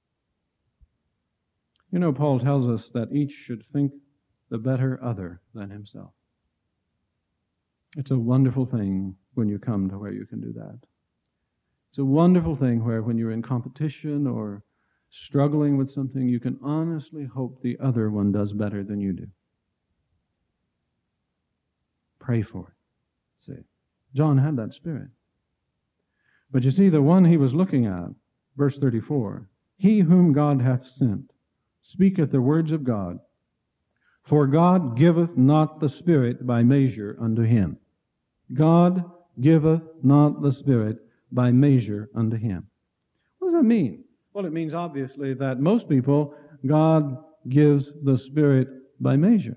You know, Paul tells us that each should think the better other than himself. It's a wonderful thing when you come to where you can do that. It's a wonderful thing where when you're in competition or struggling with something, you can honestly hope the other one does better than you do. Pray for it. See, John had that spirit. But you see, the one he was looking at, verse 34, he whom God hath sent speaketh the words of God, for God giveth not the Spirit by measure unto him. God giveth not the Spirit by measure unto him. What does that mean? Well, it means obviously that most people, God gives the Spirit by measure.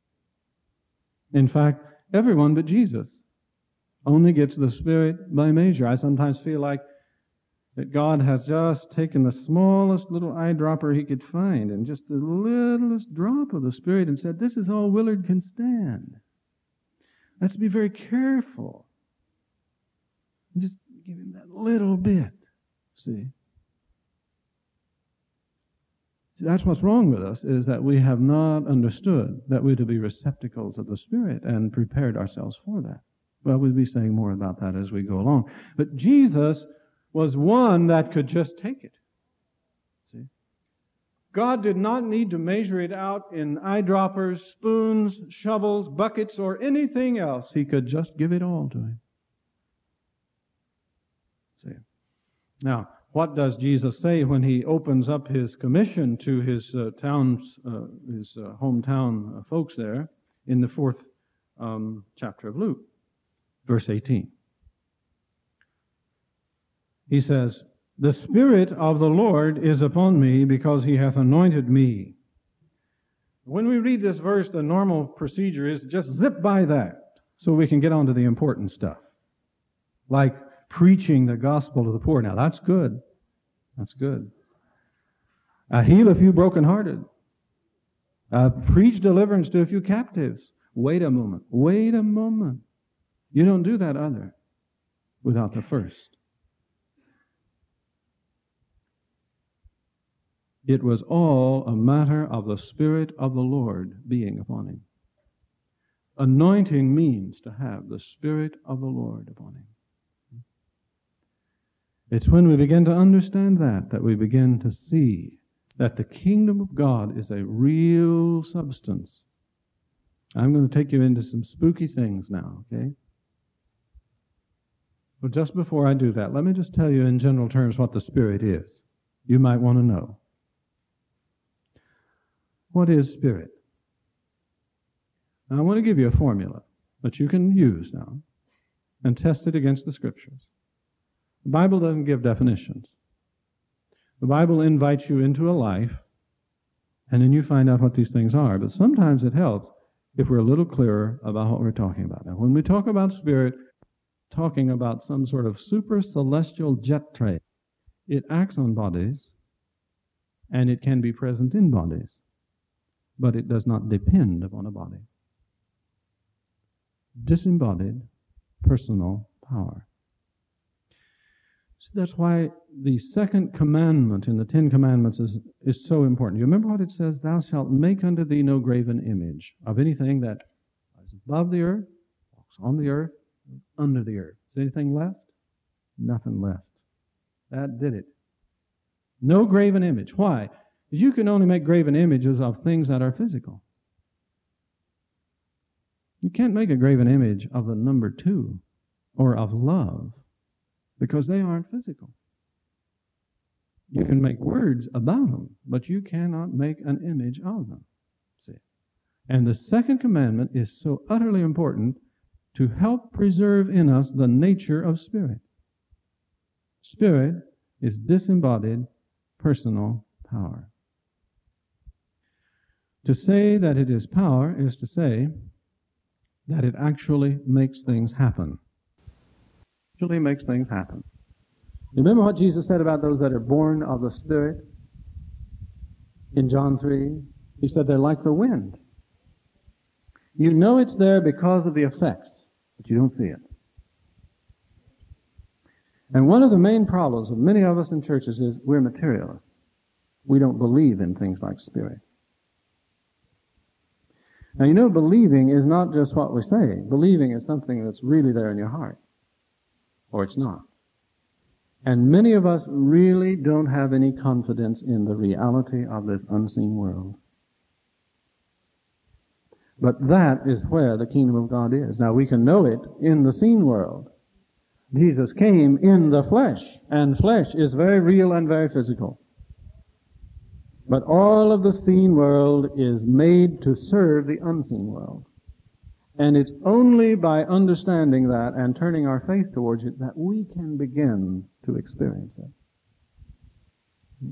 In fact, everyone but Jesus only gets the Spirit by measure. I sometimes feel like that God has just taken the smallest little eyedropper he could find and just the littlest drop of the Spirit and said, this is all Willard can stand. Let's be very careful. And just give him that little bit. See? That's what's wrong with us, is that we have not understood that we're to be receptacles of the Spirit and prepared ourselves for that. Well, we'll be saying more about that as we go along. But Jesus was one that could just take it. See? God did not need to measure it out in eyedroppers, spoons, shovels, buckets, or anything else. He could just give it all to him. See? Now, what does Jesus say when he opens up his commission to his hometown folks there in the 4th chapter of Luke? Verse 18. He says, the Spirit of the Lord is upon me because he hath anointed me. When we read this verse, the normal procedure is just zip by that so we can get on to the important stuff. Like preaching the gospel to the poor. Now that's good. That's good. Heal a few brokenhearted. Preach deliverance to a few captives. Wait a moment. Wait a moment. You don't do that other without the first. It was all a matter of the Spirit of the Lord being upon him. Anointing means to have the Spirit of the Lord upon him. It's when we begin to understand that we begin to see that the kingdom of God is a real substance. I'm going to take you into some spooky things now, okay? But just before I do that, let me just tell you in general terms what the Spirit is. You might want to know. What is Spirit? Now, I want to give you a formula that you can use now and test it against the Scriptures. The Bible doesn't give definitions. The Bible invites you into a life, and then you find out what these things are. But sometimes it helps if we're a little clearer about what we're talking about. Now, when we talk about Spirit, talking about some sort of super celestial jet train, it acts on bodies, and it can be present in bodies, but it does not depend upon a body. Disembodied, personal power. So that's why the second commandment in the Ten Commandments is so important. You remember what it says? Thou shalt make unto thee no graven image of anything that is above the earth, walks on the earth, under the earth. Is anything left? Nothing left. That did it. No graven image. Why? Because you can only make graven images of things that are physical. You can't make a graven image of the number 2 or of love because they aren't physical. You can make words about them, but you cannot make an image of them. See? And the second commandment is so utterly important to help preserve in us the nature of Spirit. Spirit is disembodied personal power. To say that it is power is to say that it actually makes things happen. Actually makes things happen. Remember what Jesus said about those that are born of the Spirit? In John 3, he said they're like the wind. You know it's there because of the effects, but you don't see it. And one of the main problems of many of us in churches is we're materialists. We don't believe in things like Spirit. Now, you know, believing is not just what we say. Believing is something that's really there in your heart. Or it's not. And many of us really don't have any confidence in the reality of this unseen world. But that is where the kingdom of God is. Now, we can know it in the seen world. Jesus came in the flesh, and flesh is very real and very physical. But all of the seen world is made to serve the unseen world. And it's only by understanding that and turning our faith towards it that we can begin to experience it.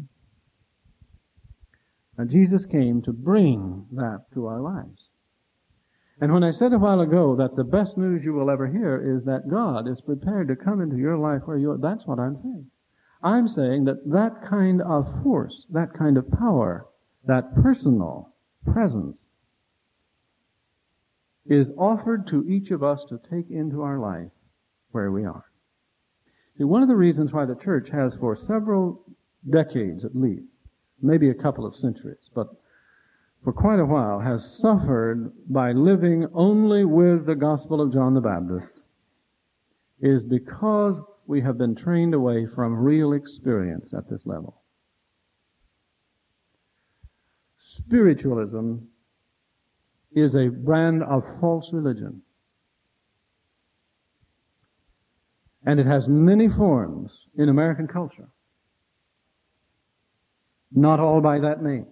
Now, Jesus came to bring that to our lives. And when I said a while ago that the best news you will ever hear is that God is prepared to come into your life where you are, that's what I'm saying. I'm saying that that kind of force, that kind of power, that personal presence is offered to each of us to take into our life where we are. See, one of the reasons why the church has for several decades at least, maybe a couple of centuries, but for quite a while has suffered by living only with the gospel of John the Baptist is because we have been trained away from real experience at this level. Spiritualism is a brand of false religion. And it has many forms in American culture. Not all by that name.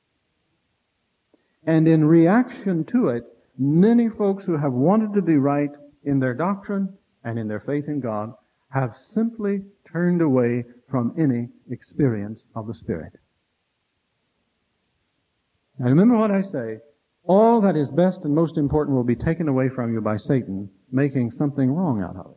And in reaction to it, many folks who have wanted to be right in their doctrine and in their faith in God have simply turned away from any experience of the Spirit. Now remember what I say, all that is best and most important will be taken away from you by Satan, making something wrong out of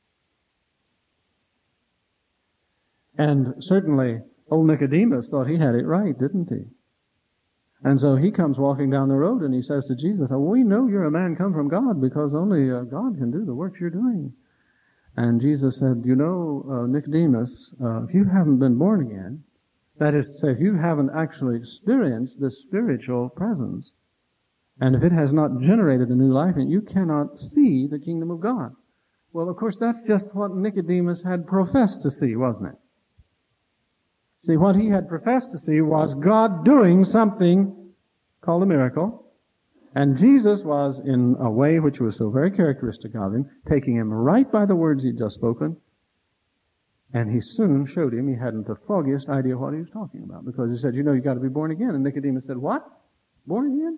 it. And certainly, old Nicodemus thought he had it right, didn't he? And so he comes walking down the road and he says to Jesus, "Oh, we know you're a man come from God because only God can do the works you're doing." And Jesus said, "You know, Nicodemus, if you haven't been born again, that is to say, if you haven't actually experienced this spiritual presence And if it has not generated a new life, and you cannot see the kingdom of God. Well, of course, that's just what Nicodemus had professed to see, wasn't it? See, what he had professed to see was God doing something called a miracle. And Jesus was, in a way which was so very characteristic of him, taking him right by the words he'd just spoken. And he soon showed him he hadn't the foggiest idea what he was talking about. Because he said, you've got to be born again. And Nicodemus said, what? Born again?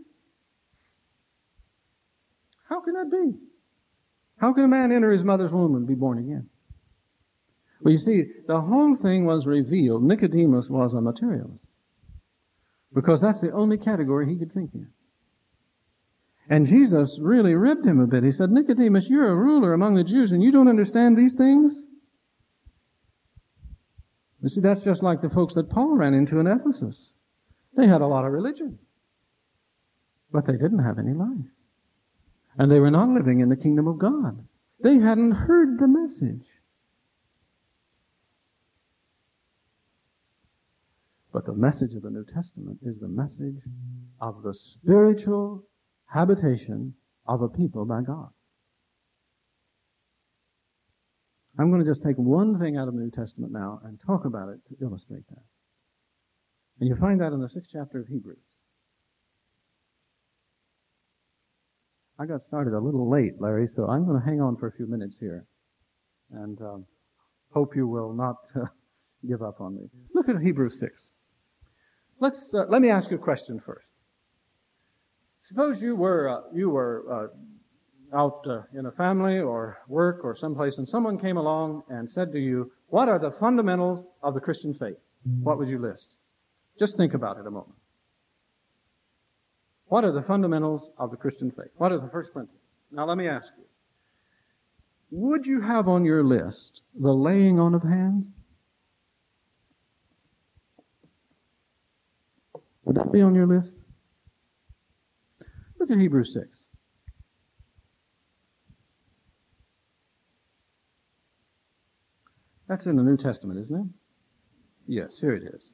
How can that be? How can a man enter his mother's womb and be born again? Well, you see, the whole thing was revealed. Nicodemus was a materialist. Because that's the only category he could think in. And Jesus really ribbed him a bit. He said, Nicodemus, you're a ruler among the Jews and you don't understand these things? You see, that's just like the folks that Paul ran into in Ephesus. They had a lot of religion. But they didn't have any life. And they were not living in the kingdom of God. They hadn't heard the message. But the message of the New Testament is the message of the spiritual habitation of a people by God. I'm going to just take one thing out of the New Testament now and talk about it to illustrate that. And you find that in the 6th chapter of Hebrews. I got started a little late, Larry, so I'm going to hang on for a few minutes here. And hope you will not give up on me. Look at Hebrews 6. Let me ask you a question first. Suppose you were out in a family or work or someplace, and someone came along and said to you, "What are the fundamentals of the Christian faith?" What would you list? Just think about it a moment. What are the fundamentals of the Christian faith? What are the first principles? Now let me ask you, would you have on your list the laying on of hands? Would that be on your list? Look at Hebrews 6. That's in the New Testament, isn't it? Yes, here it is.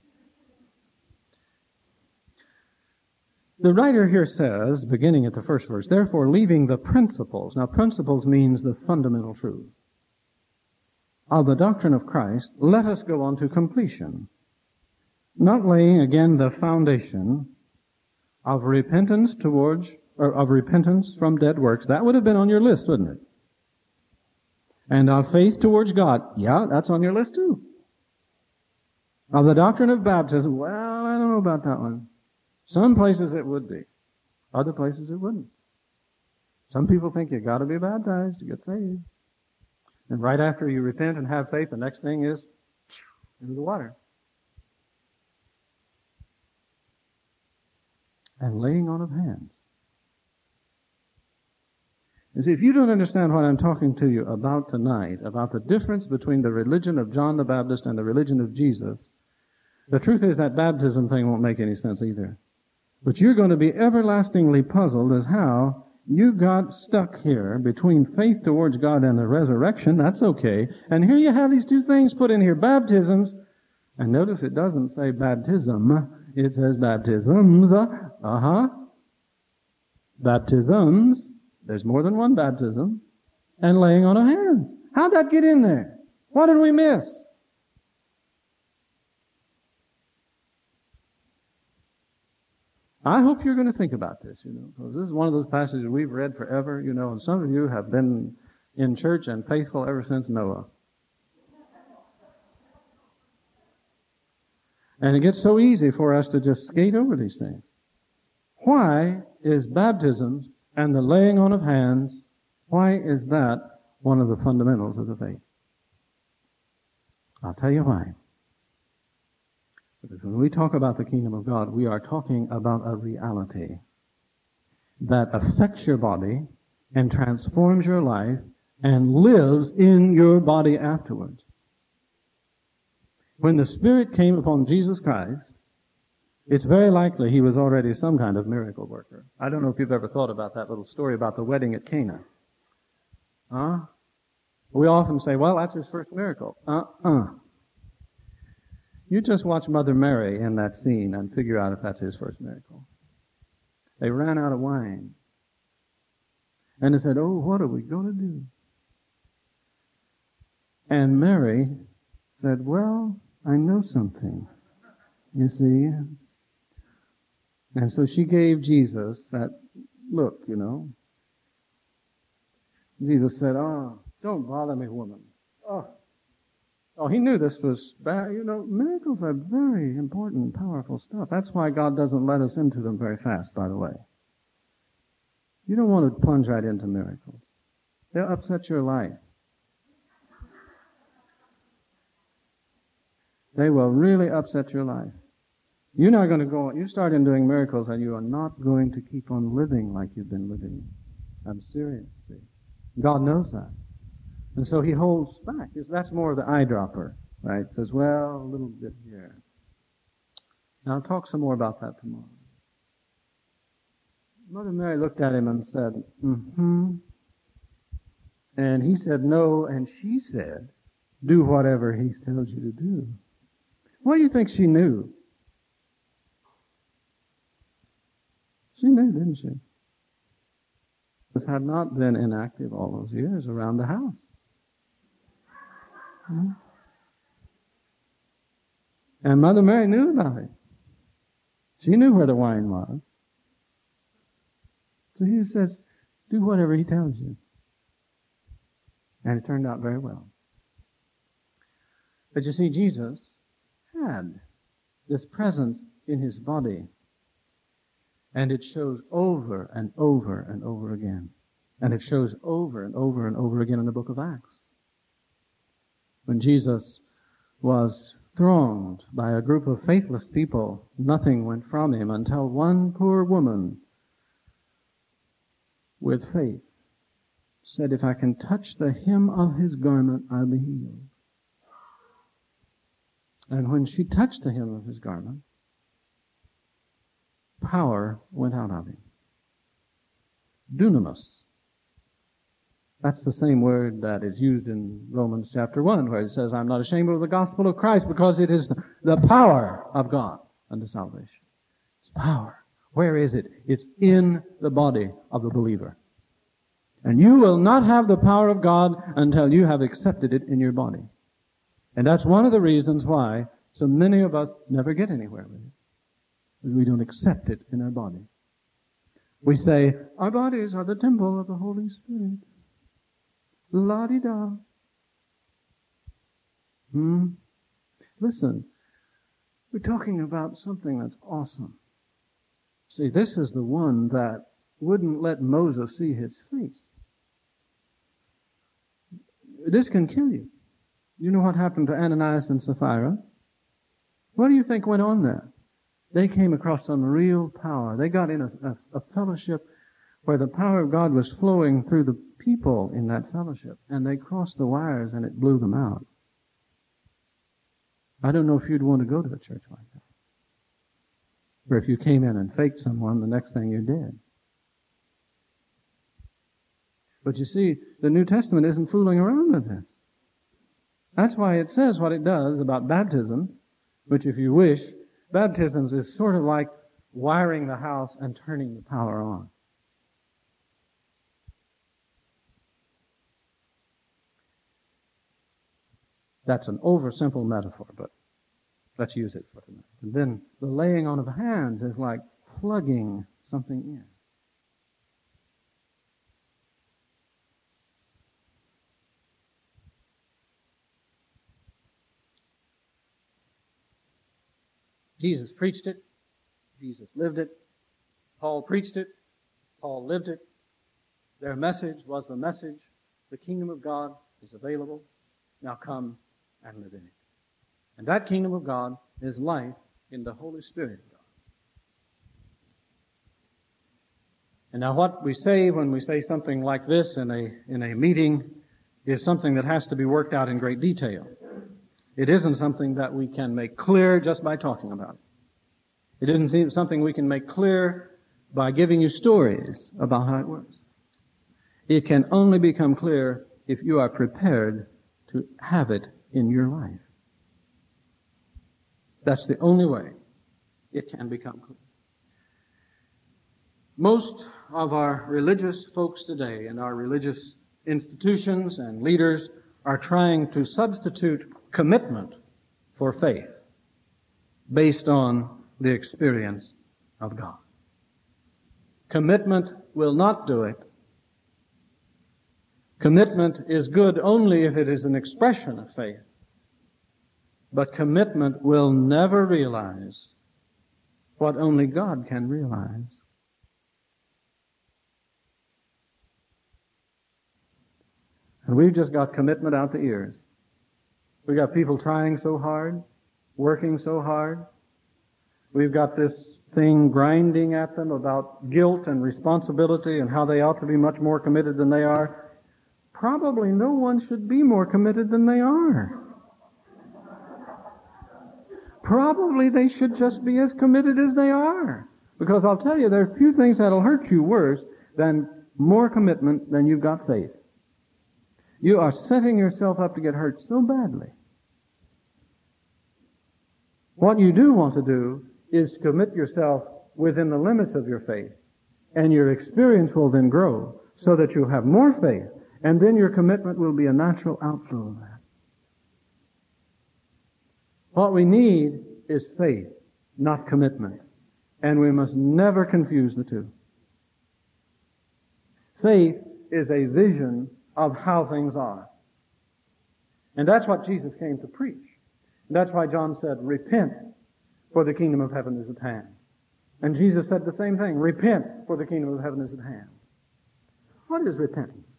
The writer here says, beginning at the first verse, therefore leaving the principles, now principles means the fundamental truth, of the doctrine of Christ, let us go on to completion, not laying again the foundation of repentance from dead works. That would have been on your list, wouldn't it? And of faith towards God. Yeah, that's on your list too. Of the doctrine of baptism. Well, I don't know about that one. Some places it would be. Other places it wouldn't. Some people think you got to be baptized to get saved. And right after you repent and have faith, the next thing is into the water. And laying on of hands. You see, if you don't understand what I'm talking to you about tonight, about the difference between the religion of John the Baptist and the religion of Jesus, the truth is that baptism thing won't make any sense either. But you're going to be everlastingly puzzled as how you got stuck here between faith towards God and the resurrection. That's okay. And here you have these two things put in here, baptisms. And notice it doesn't say baptism. It says baptisms. Baptisms. There's more than one baptism. And laying on of hands. How'd that get in there? What did we miss? I hope you're going to think about this, because this is one of those passages we've read forever, and some of you have been in church and faithful ever since Noah. And it gets so easy for us to just skate over these things. Why is baptisms and the laying on of hands, why is that one of the fundamentals of the faith? I'll tell you why. Because when we talk about the kingdom of God, we are talking about a reality that affects your body and transforms your life and lives in your body afterwards. When the Spirit came upon Jesus Christ, it's very likely he was already some kind of miracle worker. I don't know if you've ever thought about that little story about the wedding at Cana. We often say, well, that's his first miracle. You just watch Mother Mary in that scene and figure out if that's his first miracle. They ran out of wine. And they said, "Oh, what are we going to do?" And Mary said, "Well, I know something, you see." And so she gave Jesus that look, you know. Jesus said, "Oh, don't bother me, woman." Oh, he knew this was bad. You know, miracles are very important, powerful stuff. That's why God doesn't let us into them very fast, by the way. You don't want to plunge right into miracles. They'll upset your life. They will really upset your life. You're not going to go, you start in doing miracles and you are not going to keep on living like you've been living. I'm serious, see. God knows that. And so he holds back. That's more of the eyedropper, right? Says, well, a little bit here. Now I'll talk some more about that tomorrow. Mother Mary looked at him and said, "Mm-hmm." And he said, "No," and she said, "Do whatever he tells you to do." What do you think she knew? She knew, didn't she? This had not been inactive all those years around the house. And Mother Mary knew about it. She knew where the wine was. So he says, "Do whatever he tells you." And it turned out very well. But you see, Jesus had this presence in his body. And it shows over and over and over again. And it shows over and over and over again in the book of Acts. When Jesus was thronged by a group of faithless people, nothing went from him until one poor woman with faith said, "If I can touch the hem of his garment, I'll be healed." And when she touched the hem of his garment, power went out of him. Dunamis. That's the same word that is used in Romans chapter 1, where it says, "I'm not ashamed of the gospel of Christ because it is the power of God unto salvation." It's power. Where is it? It's in the body of the believer. And you will not have the power of God until you have accepted it in your body. And that's one of the reasons why so many of us never get anywhere with it. Because we don't accept it in our body. We say, our bodies are the temple of the Holy Spirit. La-di-da. Listen, we're talking about something that's awesome. See, this is the one that wouldn't let Moses see his face. This can kill you. You know what happened to Ananias and Sapphira? What do you think went on there? They came across some real power. They got in a fellowship where the power of God was flowing through the people in that fellowship. And they crossed the wires and it blew them out. I don't know if you'd want to go to a church like that. Or if you came in and faked someone, the next thing you did. But you see, the New Testament isn't fooling around with this. That's why it says what it does about baptism, which if you wish, baptism is sort of like wiring the house and turning the power on. That's an oversimple metaphor, but let's use it for tonight. And then the laying on of hands is like plugging something in. Jesus preached it. Jesus lived it. Paul preached it. Paul lived it. Their message was the message. The kingdom of God is available. Now come and live in it. And that kingdom of God is life in the Holy Spirit of God. And now what we say when we say something like this in a meeting is something that has to be worked out in great detail. It isn't something that we can make clear just by talking about it. It isn't something we can make clear by giving you stories about how it works. It can only become clear if you are prepared to have it in your life. That's the only way it can become clear. Most of our religious folks today and our religious institutions and leaders are trying to substitute commitment for faith based on the experience of God. Commitment will not do it. Commitment is good only if it is an expression of faith. But commitment will never realize what only God can realize. And we've just got commitment out the ears. We've got people trying so hard, working so hard. We've got this thing grinding at them about guilt and responsibility and how they ought to be much more committed than they are. Probably no one should be more committed than they are. Probably they should just be as committed as they are. Because I'll tell you, there are few things that'll hurt you worse than more commitment than you've got faith. You are setting yourself up to get hurt so badly. What you do want to do is commit yourself within the limits of your faith, and your experience will then grow so that you'll have more faith, and then your commitment will be a natural outflow of that. What we need is faith, not commitment, and we must never confuse the two. Faith is a vision of how things are. And that's what Jesus came to preach. And that's why John said, repent, for the kingdom of heaven is at hand. And Jesus said the same thing, repent, for the kingdom of heaven is at hand. What is repentance?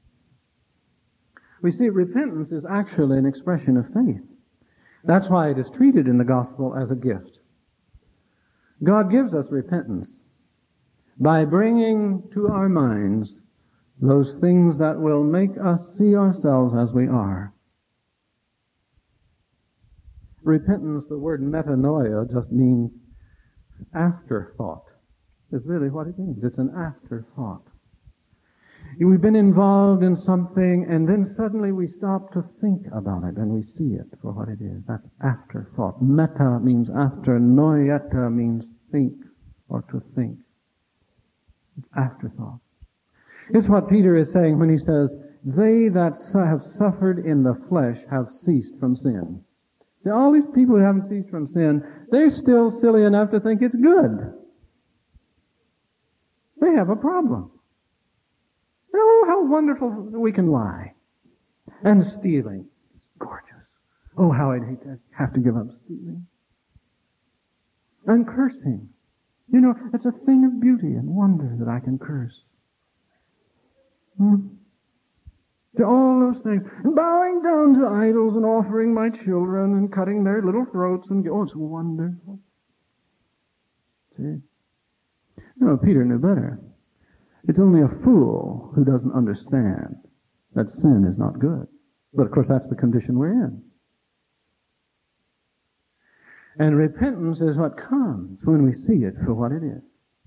We see repentance is actually an expression of faith. That's why it is treated in the gospel as a gift. God gives us repentance by bringing to our minds those things that will make us see ourselves as we are. Repentance, the word metanoia, just means afterthought. Is really what it means. It's an afterthought. We've been involved in something, and then suddenly we stop to think about it, and we see it for what it is. That's afterthought. Meta means after. Noieta means think, or to think. It's afterthought. It's what Peter is saying when he says, they that have suffered in the flesh have ceased from sin. See, all these people who haven't ceased from sin, they're still silly enough to think it's good. They have a problem. Oh, how wonderful we can lie. And stealing. It's gorgeous. Oh, how I'd hate to have to give up stealing. And cursing. You know, it's a thing of beauty and wonder that I can curse. To all those things. And bowing down to idols and offering my children and cutting their little throats and oh, it's wonderful. See? No, Peter knew better. It's only a fool who doesn't understand that sin is not good. But of course that's the condition we're in. And repentance is what comes when we see it for what it is.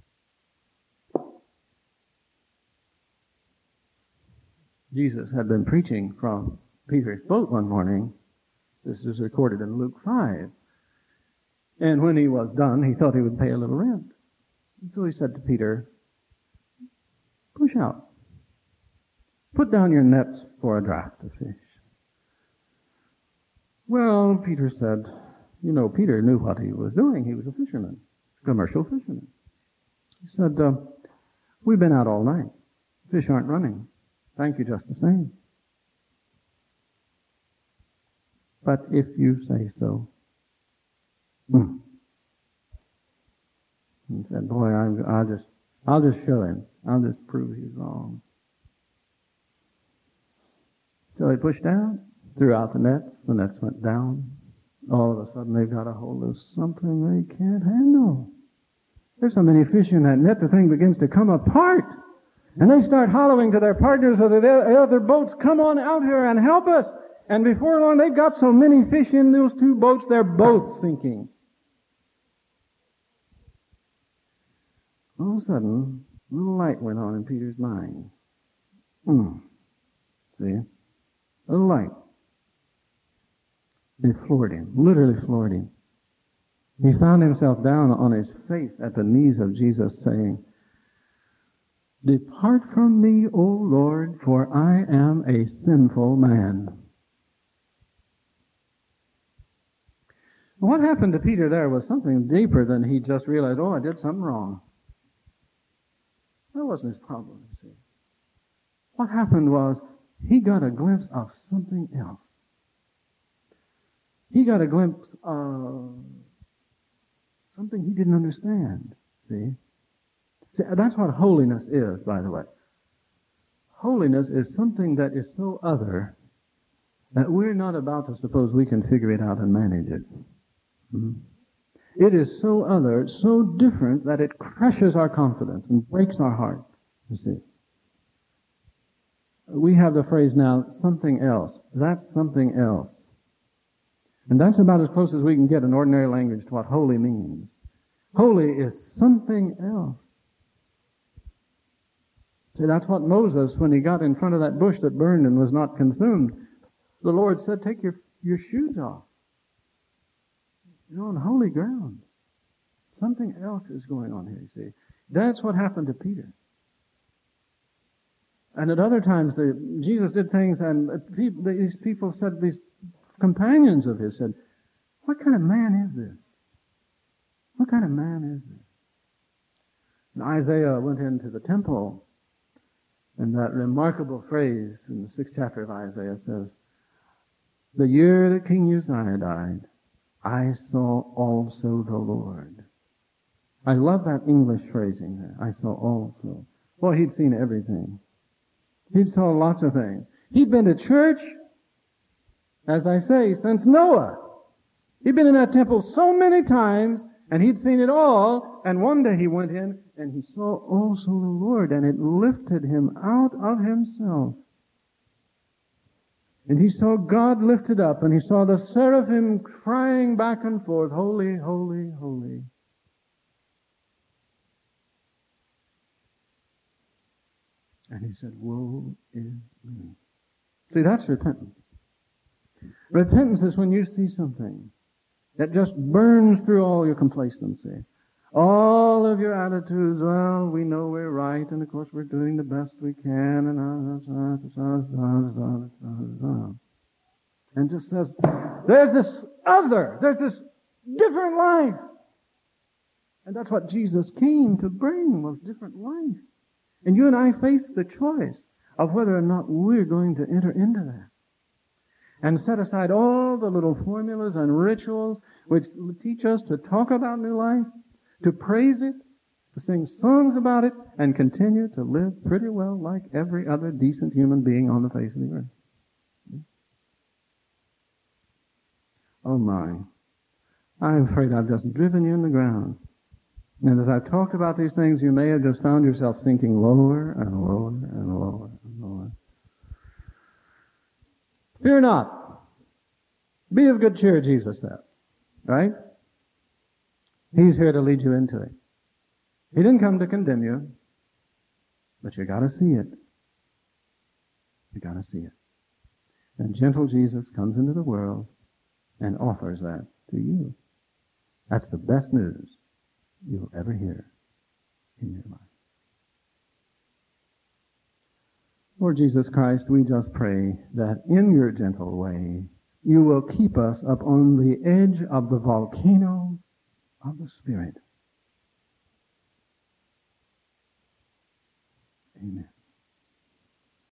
Jesus had been preaching from Peter's boat one morning. This is recorded in Luke 5. And when he was done, he thought he would pay a little rent. And so he said to Peter, push out. Put down your nets for a draught of fish. Well, Peter said, you know, Peter knew what he was doing. He was a fisherman, commercial fisherman. He said, we've been out all night. Fish aren't running. Thank you just the same. But if you say so. He said, boy, I'll just show him. I'll just prove he's wrong. So he pushed down, threw out the nets went down. All of a sudden they've got a hold of something they can't handle. There's so many fish in that net, the thing begins to come apart. And they start hollering to their partners of the other boats, come on out here and help us. And before long, they've got so many fish in those two boats, they're both sinking. All of a sudden, a little light went on in Peter's mind. See? A little light. It floored him, literally floored him. He found himself down on his face at the knees of Jesus saying, Depart from me, O Lord, for I am a sinful man. What happened to Peter there was something deeper than he just realized, oh, I did something wrong. That wasn't his problem, you see. What happened was he got a glimpse of something else. He got a glimpse of something he didn't understand, see? See, that's what holiness is, by the way. Holiness is something that is so other that we're not about to suppose we can figure it out and manage it. It is so other, so different that it crushes our confidence and breaks our heart, you see. We have the phrase now, something else. That's something else. And that's about as close as we can get in ordinary language to what holy means. Holy is something else. See, that's what Moses, when he got in front of that bush that burned and was not consumed, the Lord said, take your shoes off. You're on holy ground. Something else is going on here, you see. That's what happened to Peter. And at other times, Jesus did things, and these people said, these companions of his said, what kind of man is this? What kind of man is this? And Isaiah went into the temple, and that remarkable phrase in the 6th chapter of Isaiah says, the year that King Uzziah died, I saw also the Lord. I love that English phrasing there. I saw also. Well, he'd seen everything. He'd saw lots of things. He'd been to church, as I say, since Noah. He'd been in that temple so many times, and he'd seen it all, and one day he went in, and he saw also the Lord, and it lifted him out of himself. And he saw God lifted up, and he saw the seraphim crying back and forth, holy, holy, holy. And he said, woe is me. See, that's repentance. Repentance is when you see something that just burns through all your complacency. All of your attitudes, well, we know we're right, and of course we're doing the best we can, and just says, there's this different life. And that's what Jesus came to bring, was different life. And you and I face the choice of whether or not we're going to enter into that. And set aside all the little formulas and rituals which teach us to talk about new life, to praise it, to sing songs about it, and continue to live pretty well like every other decent human being on the face of the earth. Oh my. I'm afraid I've just driven you in the ground. And as I've talked about these things, you may have just found yourself sinking lower and lower and lower and lower. Fear not. Be of good cheer, Jesus says. Right? He's here to lead you into it. He didn't come to condemn you, but you gotta see it. You gotta see it. And gentle Jesus comes into the world and offers that to you. That's the best news you'll ever hear in your life. Lord Jesus Christ, we just pray that in your gentle way, you will keep us up on the edge of the volcano of the Spirit. Amen.